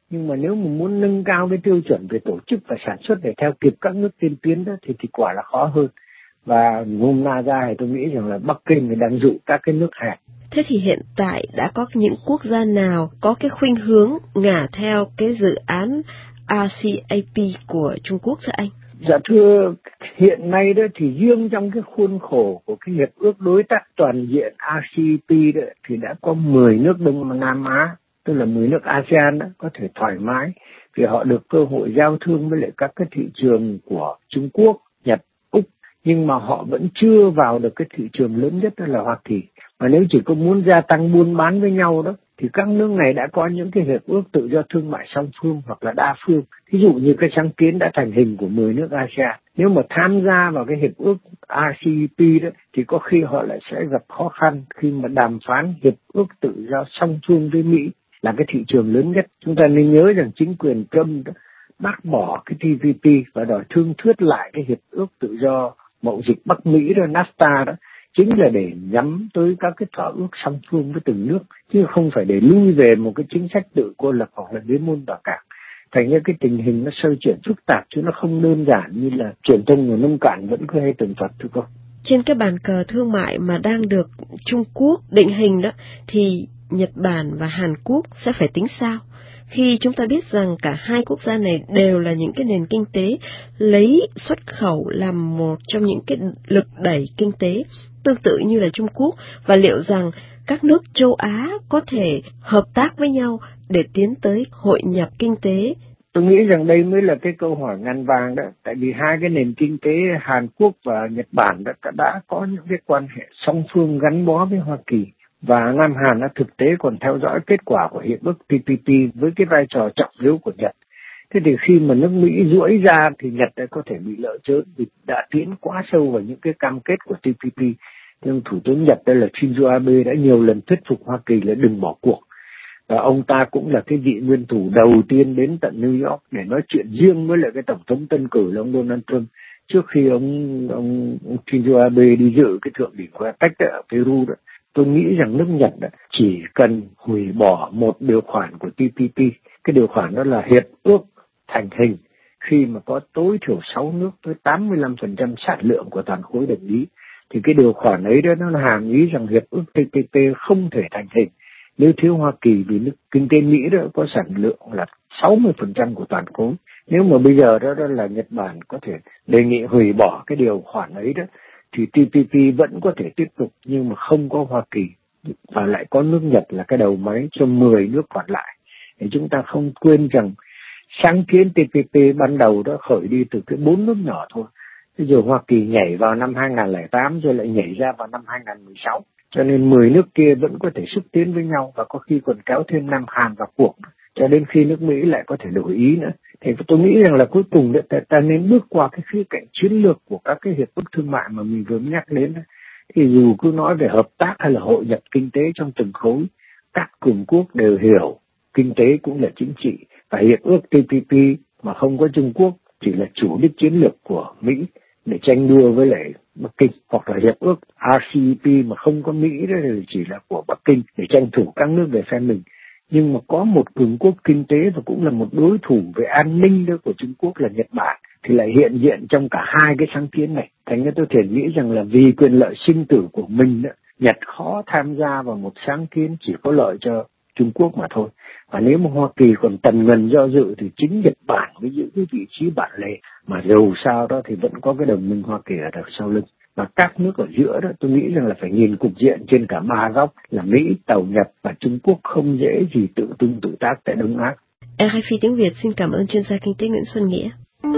Nhưng mà nếu mà muốn nâng cao cái tiêu chuẩn về tổ chức và sản xuất để theo kịp các nước tiên tiến đó thì thì quả là khó hơn. Và hôm nay ra thì tôi nghĩ rằng là Bắc Kinh đang dụ các cái nước hẹp. Thế thì hiện tại đã có những quốc gia nào có cái khuynh hướng ngả theo cái dự án rờ xê a pê của Trung Quốc thưa anh? Dạ thưa, hiện nay đó thì riêng trong cái khuôn khổ của cái hiệp ước đối tác toàn diện rờ xê pê đó thì đã có mười nước Đông Nam Á, tức là mười nước a sê an đó, có thể thoải mái vì họ được cơ hội giao thương với lại các cái thị trường của Trung Quốc, Nhật, Úc, nhưng mà họ vẫn chưa vào được cái thị trường lớn nhất đó là Hoa Kỳ. Và nếu chỉ có muốn gia tăng buôn bán với nhau đó thì các nước này đã có những cái hiệp ước tự do thương mại song phương hoặc là đa phương. Ví dụ như cái sáng kiến đã thành hình của mười nước a sê an. Nếu mà tham gia vào cái hiệp ước rờ xê pê đó thì có khi họ lại sẽ gặp khó khăn khi mà đàm phán hiệp ước tự do song phương với Mỹ là cái thị trường lớn nhất. Chúng ta nên nhớ rằng chính quyền Trump đó bác bỏ cái tê pê pê và đòi thương thuyết lại cái hiệp ước tự do mậu dịch Bắc Mỹ đó, NAFTA đó, chính là để nhắm tới các cái thỏa ước song phương với từng nước, chứ không phải để lui về một cái chính sách tự cô lập hoặc là đế môn tòa cảng. Thành ra cái tình hình nó xoay chuyển phức tạp chứ nó không đơn giản như là truyền thông người nông cạn vẫn cứ hay tường thuật thưa cô. Trên cái bàn cờ thương mại mà đang được Trung Quốc định hình đó thì Nhật Bản và Hàn Quốc sẽ phải tính sao? Khi chúng ta biết rằng cả hai quốc gia này đều là những cái nền kinh tế lấy xuất khẩu làm một trong những cái lực đẩy kinh tế tương tự như là Trung Quốc, và liệu rằng các nước châu Á có thể hợp tác với nhau để tiến tới hội nhập kinh tế? Tôi nghĩ rằng đây mới là cái câu hỏi ngàn vàng đó, tại vì hai cái nền kinh tế Hàn Quốc và Nhật Bản đã, đã có những cái quan hệ song phương gắn bó với Hoa Kỳ. Và Nam Hàn đã thực tế còn theo dõi kết quả của hiệp ước tê pê pê với cái vai trò trọng yếu của Nhật. Thế thì khi mà nước Mỹ duỗi ra thì Nhật đã có thể bị lợi chớn vì đã tiến quá sâu vào những cái cam kết của tê pê pê. Nhưng Thủ tướng Nhật đây là Shinzo Abe đã nhiều lần thuyết phục Hoa Kỳ là đừng bỏ cuộc. Và ông ta cũng là cái vị nguyên thủ đầu tiên đến tận New York để nói chuyện riêng với lại cái tổng thống tân cử là ông Donald Trump trước khi ông, ông, ông Shinzo Abe đi dự cái thượng đỉnh của a pếch ở Peru đó. Tôi nghĩ rằng nước Nhật chỉ cần hủy bỏ một điều khoản của tê pê pê. Cái điều khoản đó là hiệp ước thành hình khi mà có tối thiểu sáu nước tới tám mươi lăm phần trăm sản lượng của toàn khối đồng ý. Thì cái điều khoản ấy đó nó hàm ý rằng hiệp ước tê pê pê không thể thành hình nếu thiếu Hoa Kỳ, vì nước kinh tế Mỹ đó có sản lượng là sáu mươi phần trăm của toàn khối. Nếu mà bây giờ đó, đó là Nhật Bản có thể đề nghị hủy bỏ cái điều khoản ấy đó thì tê pê pê vẫn có thể tiếp tục, nhưng mà không có Hoa Kỳ và lại có nước Nhật là cái đầu máy cho mười nước còn lại. Để chúng ta không quên rằng sáng kiến tê pê pê ban đầu đó khởi đi từ cái bốn nước nhỏ thôi. Bây giờ Hoa Kỳ nhảy vào năm hai không không tám rồi lại nhảy ra vào năm hai không một sáu. Cho nên mười nước kia vẫn có thể xúc tiến với nhau và có khi còn kéo thêm Nam Hàn vào cuộc cho đến khi nước Mỹ lại có thể đổi ý nữa. Thì tôi nghĩ rằng là cuối cùng ta, ta nên bước qua cái khía cạnh chiến lược của các cái hiệp ước thương mại mà mình vừa nhắc đến. Thì dù cứ nói về hợp tác hay là hội nhập kinh tế trong từng khối, các cường quốc đều hiểu kinh tế cũng là chính trị. Và hiệp ước tê pê pê mà không có Trung Quốc chỉ là chủ đích chiến lược của Mỹ để tranh đua với lại Bắc Kinh, hoặc là hiệp ước rờ xê pê mà không có Mỹ đó thì chỉ là của Bắc Kinh để tranh thủ các nước về phe mình. Nhưng mà có một cường quốc kinh tế và cũng là một đối thủ về an ninh đó của Trung Quốc là Nhật Bản thì lại hiện diện trong cả hai cái sáng kiến này. Thành ra tôi thể nghĩ rằng là vì quyền lợi sinh tử của mình đó, Nhật khó tham gia vào một sáng kiến chỉ có lợi cho Trung Quốc mà thôi. Và nếu mà Hoa Kỳ còn tần ngần do dự thì chính Nhật Bản với giữ cái vị trí bản lề, mà dù sao đó thì vẫn có cái đồng minh Hoa Kỳ ở đằng sau lưng. Và các nước ở giữa đó tôi nghĩ rằng là phải nhìn cục diện trên cả ba góc là Mỹ, Tàu, Nhật và Trung Quốc không dễ gì tự tung tự tác tại Đông Á. rờ ép i tiếng Việt xin cảm ơn chuyên gia kinh tế Nguyễn Xuân Nghĩa.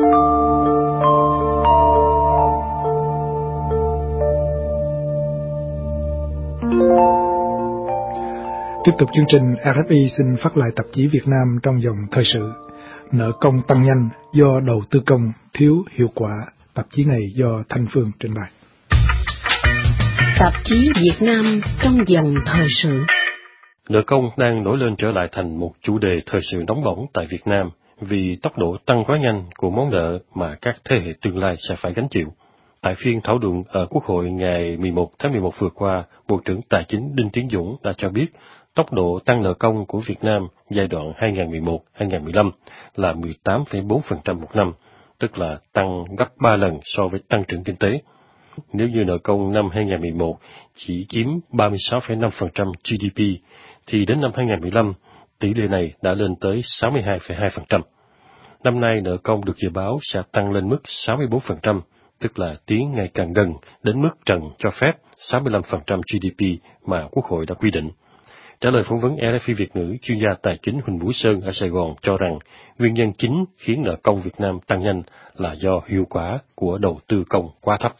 Tiếp tục chương trình, rờ ép i xin phát lại tạp chí Việt Nam trong dòng thời sự. Nợ công tăng nhanh do đầu tư công thiếu hiệu quả. Tạp chí này do Thanh Phương trình bày. Tạp chí Việt Nam trong dòng thời sự. Nợ công đang nổi lên trở lại thành một chủ đề thời sự nóng bỏng tại Việt Nam vì tốc độ tăng quá nhanh của món nợ mà các thế hệ tương lai sẽ phải gánh chịu. Tại phiên thảo luận ở Quốc hội ngày mười một tháng mười một vừa qua, Bộ trưởng Tài chính Đinh Tiến Dũng đã cho biết tốc độ tăng nợ công của Việt Nam giai đoạn hai nghìn không trăm mười một đến hai nghìn không trăm mười lăm là mười tám phẩy bốn phần trăm một năm, tức là tăng gấp ba lần so với tăng trưởng kinh tế. Nếu như nợ công năm hai nghìn không trăm mười một chỉ chiếm ba mươi sáu phẩy năm phần trăm G D P, thì đến năm hai nghìn không trăm mười lăm, tỷ lệ này đã lên tới sáu mươi hai phẩy hai phần trăm. Năm nay, nợ công được dự báo sẽ tăng lên mức sáu mươi bốn phần trăm, tức là tiến ngày càng gần đến mức trần cho phép sáu mươi lăm phần trăm G D P mà Quốc hội đã quy định. Trả lời phỏng vấn R F I Việt ngữ, chuyên gia tài chính Huỳnh Vũ Sơn ở Sài Gòn cho rằng nguyên nhân chính khiến nợ công Việt Nam tăng nhanh là do hiệu quả của đầu tư công quá thấp.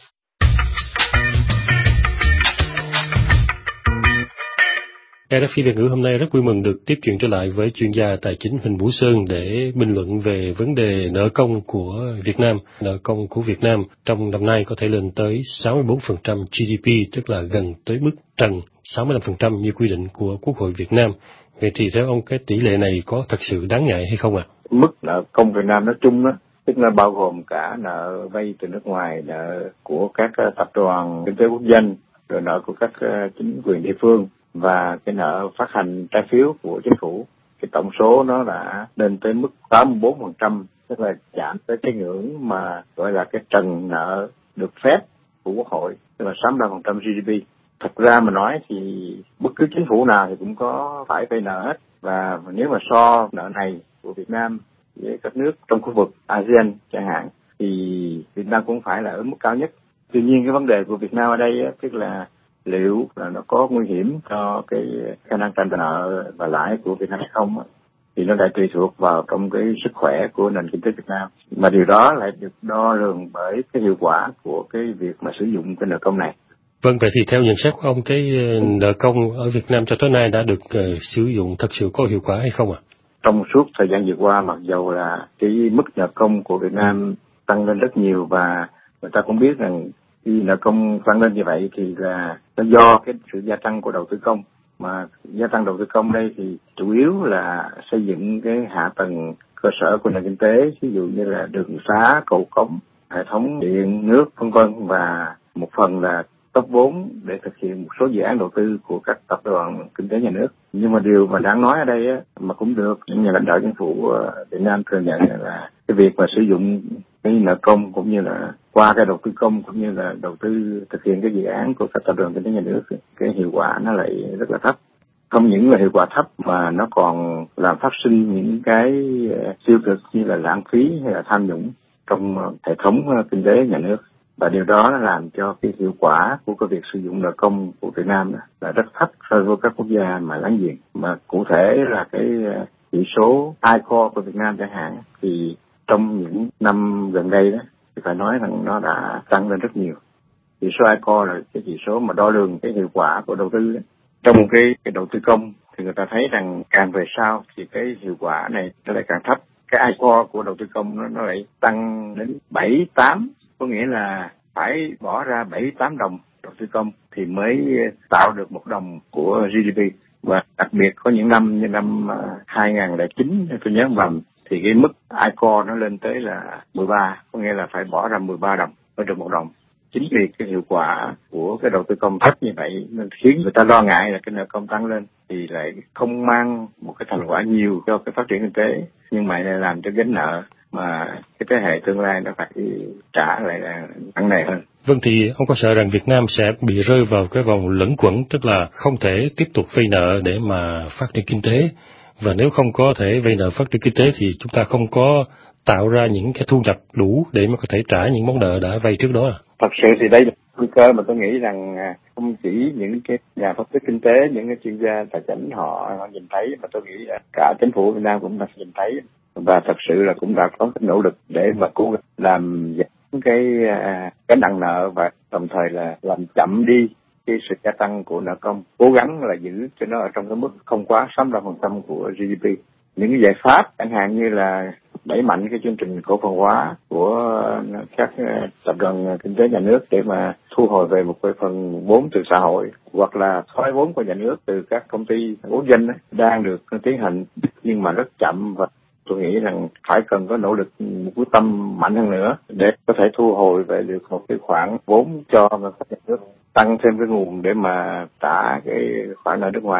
R F I Việt ngữ hôm nay rất vui mừng được tiếp chuyện trở lại với chuyên gia tài chính Huỳnh Vũ Sơn để bình luận về vấn đề nợ công của Việt Nam. Nợ công của Việt Nam trong năm nay có thể lên tới sáu mươi bốn phần trăm G D P, tức là gần tới mức trần sáu mươi lăm phần trăm như quy định của Quốc hội Việt Nam. Vậy thì theo ông, cái tỷ lệ này có thật sự đáng ngại hay không ạ? À? Mức nợ công Việt Nam nói chung đó, tức là bao gồm cả nợ vay từ nước ngoài, nợ của các tập đoàn kinh tế quốc doanh, rồi nợ của các chính quyền địa phương và cái nợ phát hành trái phiếu của chính phủ. Cái tổng số nó đã lên tới mức tám mươi bốn phần trăm, tức là chạm tới cái ngưỡng mà gọi là cái trần nợ được phép của Quốc hội, tức là sáu mươi lăm phần trăm G D P. Thật ra mà nói thì bất cứ chính phủ nào thì cũng có phải vay nợ hết, và nếu mà so nợ này của Việt Nam với các nước trong khu vực a sê an chẳng hạn thì Việt Nam cũng phải là ở mức cao nhất. Tuy nhiên cái vấn đề của Việt Nam ở đây á, tức là liệu là nó có nguy hiểm cho cái khả năng trả nợ và lãi của Việt Nam hay không, thì nó lại tùy thuộc vào trong cái sức khỏe của nền kinh tế Việt Nam, mà điều đó lại được đo lường bởi cái hiệu quả của cái việc mà sử dụng cái nợ công này. Vâng, vậy thì theo nhận xét của ông, cái nợ công ở Việt Nam cho tới nay đã được uh, sử dụng thật sự có hiệu quả hay không ạ? À? Trong suốt thời gian vừa qua, mặc dù là cái mức nợ công của Việt Nam tăng lên rất nhiều, và người ta cũng biết rằng khi nợ công tăng lên như vậy thì là nó do cái sự gia tăng của đầu tư công, mà gia tăng đầu tư công đây thì chủ yếu là xây dựng cái hạ tầng cơ sở của nền kinh tế, ví dụ như là đường xá, cầu cống, hệ thống điện nước vân vân, và một phần là cấp vốn để thực hiện một số dự án đầu tư của các tập đoàn kinh tế nhà nước. Nhưng mà điều mà đáng nói ở đây á, mà cũng được những nhà lãnh đạo chính phủ Việt Nam thừa nhận là cái việc mà sử dụng cái nợ công cũng như là qua cái đầu tư công cũng như là đầu tư thực hiện cái dự án của các tập đoàn kinh tế nhà nước, cái hiệu quả nó lại rất là thấp. Không những là hiệu quả thấp mà nó còn làm phát sinh những cái tiêu cực như là lãng phí hay là tham nhũng trong hệ thống kinh tế nhà nước. Và điều đó nó làm cho cái hiệu quả của cái việc sử dụng nợ công của Việt Nam là rất thấp so với các quốc gia mà láng giềng. Mà cụ thể là cái chỉ số i core của Việt Nam chẳng hạn, thì trong những năm gần đây đó thì phải nói rằng nó đã tăng lên rất nhiều. Chỉ số i core là cái chỉ số mà đo lường cái hiệu quả của đầu tư đó. Trong cái, cái đầu tư công thì người ta thấy rằng càng về sau thì cái hiệu quả này nó lại càng thấp. Cái i core của đầu tư công nó, nó lại tăng đến bảy tám, có nghĩa là phải bỏ ra bảy tám đồng đầu tư công thì mới tạo được một đồng của G D P. Và đặc biệt có những năm như năm hai nghìn không trăm lẻ chín tôi nhớ vòng thì cái mức i core nó lên tới là mười ba, có nghĩa là phải bỏ ra mười ba đồng mới được một đồng. Chính vì cái hiệu quả của cái đầu tư công thấp như vậy nên khiến người ta lo ngại là cái nợ công tăng lên thì lại không mang một cái thành quả nhiều cho cái phát triển kinh tế, nhưng mà lại làm cho gánh nợ mà cái thế hệ tương lai nó phải trả lại là nặng nề hơn. Vâng, thì ông có sợ rằng Việt Nam sẽ bị rơi vào cái vòng luẩn quẩn, tức là không thể tiếp tục vay nợ để mà phát triển kinh tế, và nếu không có thể vay nợ phát triển kinh tế thì chúng ta không có tạo ra những cái thu nhập đủ để mà có thể trả những món nợ đã vay trước đó à? Thật sự thì đây là nguy cơ mà tôi nghĩ rằng không chỉ những cái nhà phân tích kinh tế, những cái chuyên gia tài chính họ, họ nhìn thấy, mà tôi nghĩ là cả chính phủ Việt Nam cũng đã nhìn thấy, và thật sự là cũng đã có cái nỗ lực để mà cố gắng làm giảm cái cái nặng nợ và đồng thời là làm chậm đi cái sự gia tăng của nợ công, cố gắng là giữ cho nó ở trong cái mức không quá sáu mươi lăm phần trăm của G D P. Những cái giải pháp chẳng hạn như là đẩy mạnh cái chương trình cổ phần hóa của các tập đoàn kinh tế nhà nước để mà thu hồi về một cái phần vốn từ xã hội, hoặc là thoái vốn của nhà nước từ các công ty quốc doanh đang được tiến hành nhưng mà rất chậm, và tôi nghĩ rằng phải cần có nỗ lực, một quyết tâm mạnh hơn nữa để có thể thu hồi về được một cái khoản vốn cho các nhà nước, tăng thêm cái nguồn để mà trả cái khoản nợ nước ngoài.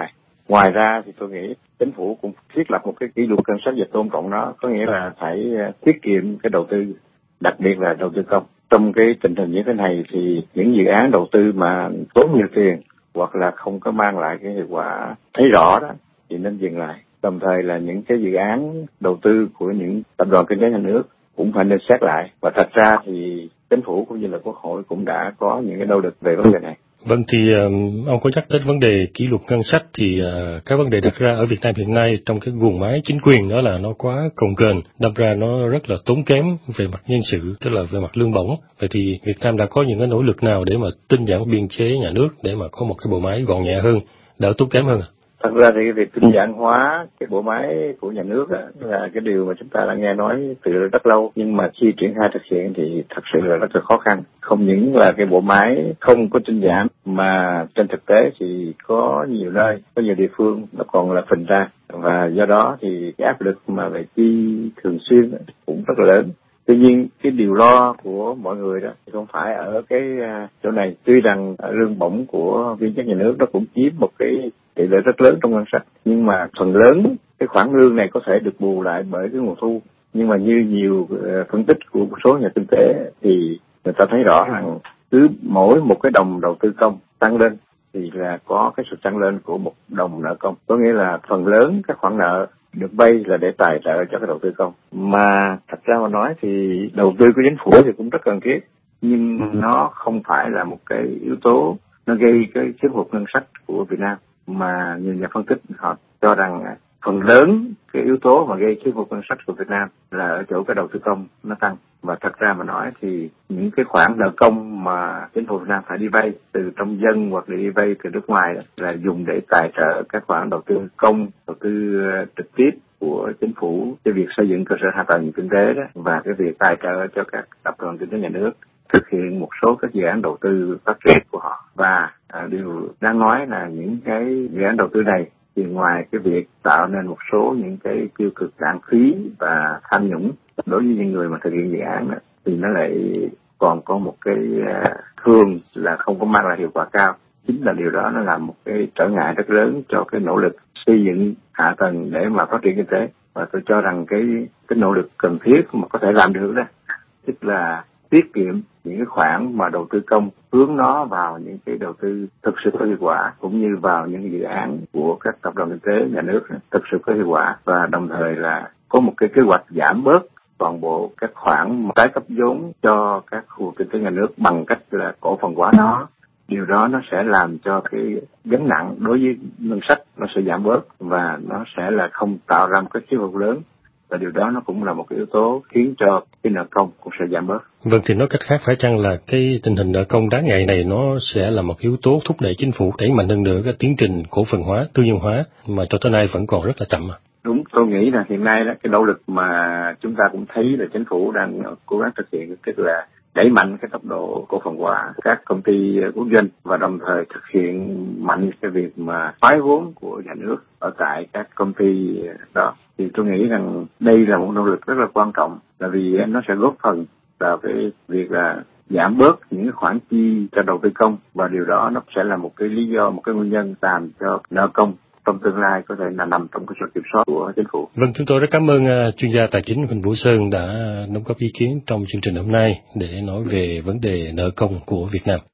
Ngoài ra thì tôi nghĩ chính phủ cũng thiết lập một cái kỷ luật ngân sách và tôn trọng nó, có nghĩa là phải tiết kiệm cái đầu tư, đặc biệt là đầu tư công. Trong cái tình hình như thế này thì những dự án đầu tư mà tốn nhiều tiền hoặc là không có mang lại cái hiệu quả thấy rõ đó thì nên dừng lại. Đồng thời là những cái dự án đầu tư của những tập đoàn kinh tế nhà nước cũng phải nên xét lại. Và thật ra thì chính phủ cũng như là Quốc hội cũng đã có những cái nỗ lực về vấn đề này. Vâng, thì um, ông có nhắc đến vấn đề kỷ luật ngân sách thì uh, cái vấn đề đặt ra ở Việt Nam hiện nay trong cái guồng máy chính quyền đó là nó quá cồng kềnh, đâm ra nó rất là tốn kém về mặt nhân sự, tức là về mặt lương bổng. Vậy thì Việt Nam đã có những cái nỗ lực nào để mà tinh giản biên chế nhà nước để mà có một cái bộ máy gọn nhẹ hơn, đỡ tốn kém hơn? Thật ra thì cái việc tinh giản hóa cái bộ máy của nhà nước á, là cái điều mà chúng ta đã nghe nói từ rất lâu, nhưng mà khi triển khai thực hiện thì thật sự là rất là khó khăn. Không những là cái bộ máy không có tinh giản mà trên thực tế thì có nhiều nơi, có nhiều địa phương nó còn là phình ra, và do đó thì cái áp lực mà về chi thường xuyên cũng rất là lớn. Tuy nhiên cái điều lo của mọi người đó thì không phải ở cái chỗ này. Tuy rằng lương bổng của viên chức nhà nước nó cũng chiếm một cái tỷ lệ rất lớn trong ngân sách, nhưng mà phần lớn cái khoản lương này có thể được bù lại bởi cái nguồn thu. Nhưng mà như nhiều phân tích của một số nhà kinh tế thì người ta thấy rõ rằng cứ mỗi một cái đồng đầu tư công tăng lên thì là có cái sự tăng lên của một đồng nợ công. Có nghĩa là phần lớn các khoản nợ được vay là để tài trợ cho cái đầu tư công. Mà thật ra mà nói thì đầu tư của chính phủ thì cũng rất cần thiết, nhưng nó không phải là một cái yếu tố nó gây cái thiếu hụt ngân sách của Việt Nam, mà nhiều nhà phân tích họ cho rằng phần lớn cái yếu tố mà gây thiếu hụt ngân sách của Việt Nam là ở chỗ cái đầu tư công nó tăng. Và thật ra mà nói thì những cái khoản nợ công mà chính phủ Việt Nam phải đi vay từ trong dân hoặc là đi vay từ nước ngoài là dùng để tài trợ các khoản đầu tư công, đầu tư trực tiếp của chính phủ cho việc xây dựng cơ sở hạ tầng kinh tế đó, và cái việc tài trợ cho các tập đoàn kinh tế nhà nước thực hiện một số các dự án đầu tư phát triển của họ. Và à, điều đáng nói là những cái dự án đầu tư này thì ngoài cái việc tạo nên một số những cái tiêu cực lãng phí và tham nhũng đối với những người mà thực hiện dự án đó, thì nó lại còn có một cái thường là không có mang lại hiệu quả cao. Chính là điều đó nó làm một cái trở ngại rất lớn cho cái nỗ lực xây dựng hạ tầng để mà phát triển kinh tế. Và tôi cho rằng cái cái nỗ lực cần thiết mà có thể làm được đó, tức là tiết kiệm những cái khoản mà đầu tư công, hướng nó vào những cái đầu tư thực sự có hiệu quả, cũng như vào những dự án của các tập đoàn kinh tế nhà nước thực sự có hiệu quả, và đồng thời là có một cái kế hoạch giảm bớt toàn bộ các khoản tái cấp vốn cho các khu kinh tế nhà nước bằng cách là cổ phần hóa nó. Điều đó nó sẽ làm cho cái gánh nặng đối với ngân sách nó sẽ giảm bớt, và nó sẽ là không tạo ra một cái thiếu hụt lớn. Và điều đó nó cũng là một cái yếu tố khiến cho cái nợ công cũng sẽ giảm bớt. Vâng, thì nói cách khác phải chăng là cái tình hình nợ công đáng ngại này nó sẽ là một yếu tố thúc đẩy chính phủ đẩy mạnh hơn nữa cái tiến trình cổ phần hóa, tư nhân hóa mà cho tới nay vẫn còn rất là chậm à? Đúng, tôi nghĩ là hiện nay đó cái nỗ lực mà chúng ta cũng thấy là chính phủ đang cố gắng thực hiện, tức là đẩy mạnh cái tốc độ cổ phần hóa các công ty quốc doanh, và đồng thời thực hiện mạnh cái việc mà thoái vốn của nhà nước ở tại các công ty đó. Thì tôi nghĩ rằng đây là một nỗ lực rất là quan trọng, là vì nó sẽ góp phần vào cái việc là giảm bớt những cái khoản chi cho đầu tư công, và điều đó nó sẽ là một cái lý do, một cái nguyên nhân làm cho nợ công trong tương lai có thể là nằm trong cái sự kiểm soát của chính phủ. Vâng, chúng tôi rất cảm ơn uh, chuyên gia tài chính Huỳnh Vũ Sơn đã đóng góp ý kiến trong chương trình hôm nay để nói về vấn đề nợ công của Việt Nam.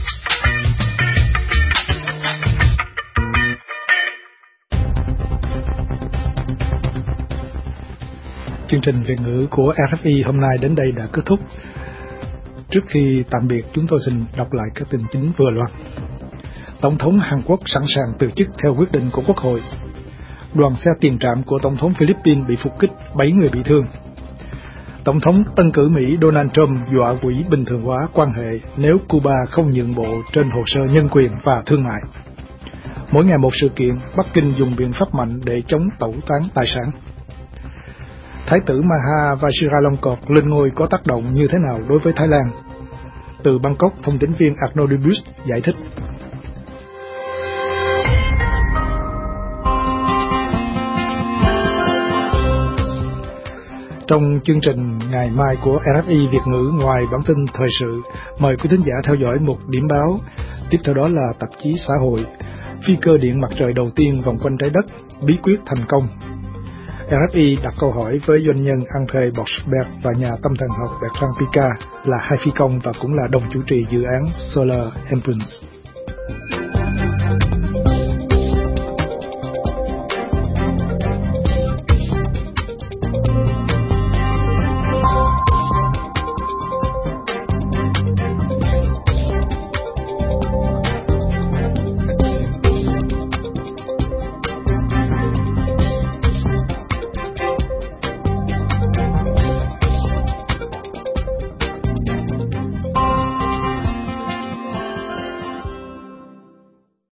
Chương trình Việt ngữ của rờ ép i hôm nay đến đây đã kết thúc. Trước khi tạm biệt, chúng tôi xin đọc lại các tin chính vừa loạt. Tổng thống Hàn Quốc sẵn sàng từ chức theo quyết định của Quốc hội. Đoàn xe tiền trạm của Tổng thống Philippines bị phục kích, bảy người bị thương. Tổng thống tân cử Mỹ Donald Trump dọa quỹ bình thường hóa quan hệ nếu Cuba không nhượng bộ trên hồ sơ nhân quyền và thương mại. Mỗi ngày một sự kiện, Bắc Kinh dùng biện pháp mạnh để chống tẩu tán tài sản. Thái tử Maha Vajiralongkorn lên ngôi có tác động như thế nào đối với Thái Lan? Từ Bangkok, thông tấn viên Arnaud Dubus giải thích. Trong chương trình ngày mai của rờ ép i Việt ngữ, ngoài bản tin thời sự, mời quý thính giả theo dõi một điểm báo. Tiếp theo đó là tạp chí xã hội. phi cơ điện mặt trời đầu tiên vòng quanh trái đất, bí quyết thành công. rờ ép i đặt câu hỏi với doanh nhân André Borschberg và nhà tâm thần học Bertrand Piccard là hai phi công và cũng là đồng chủ trì dự án Solar Impulse.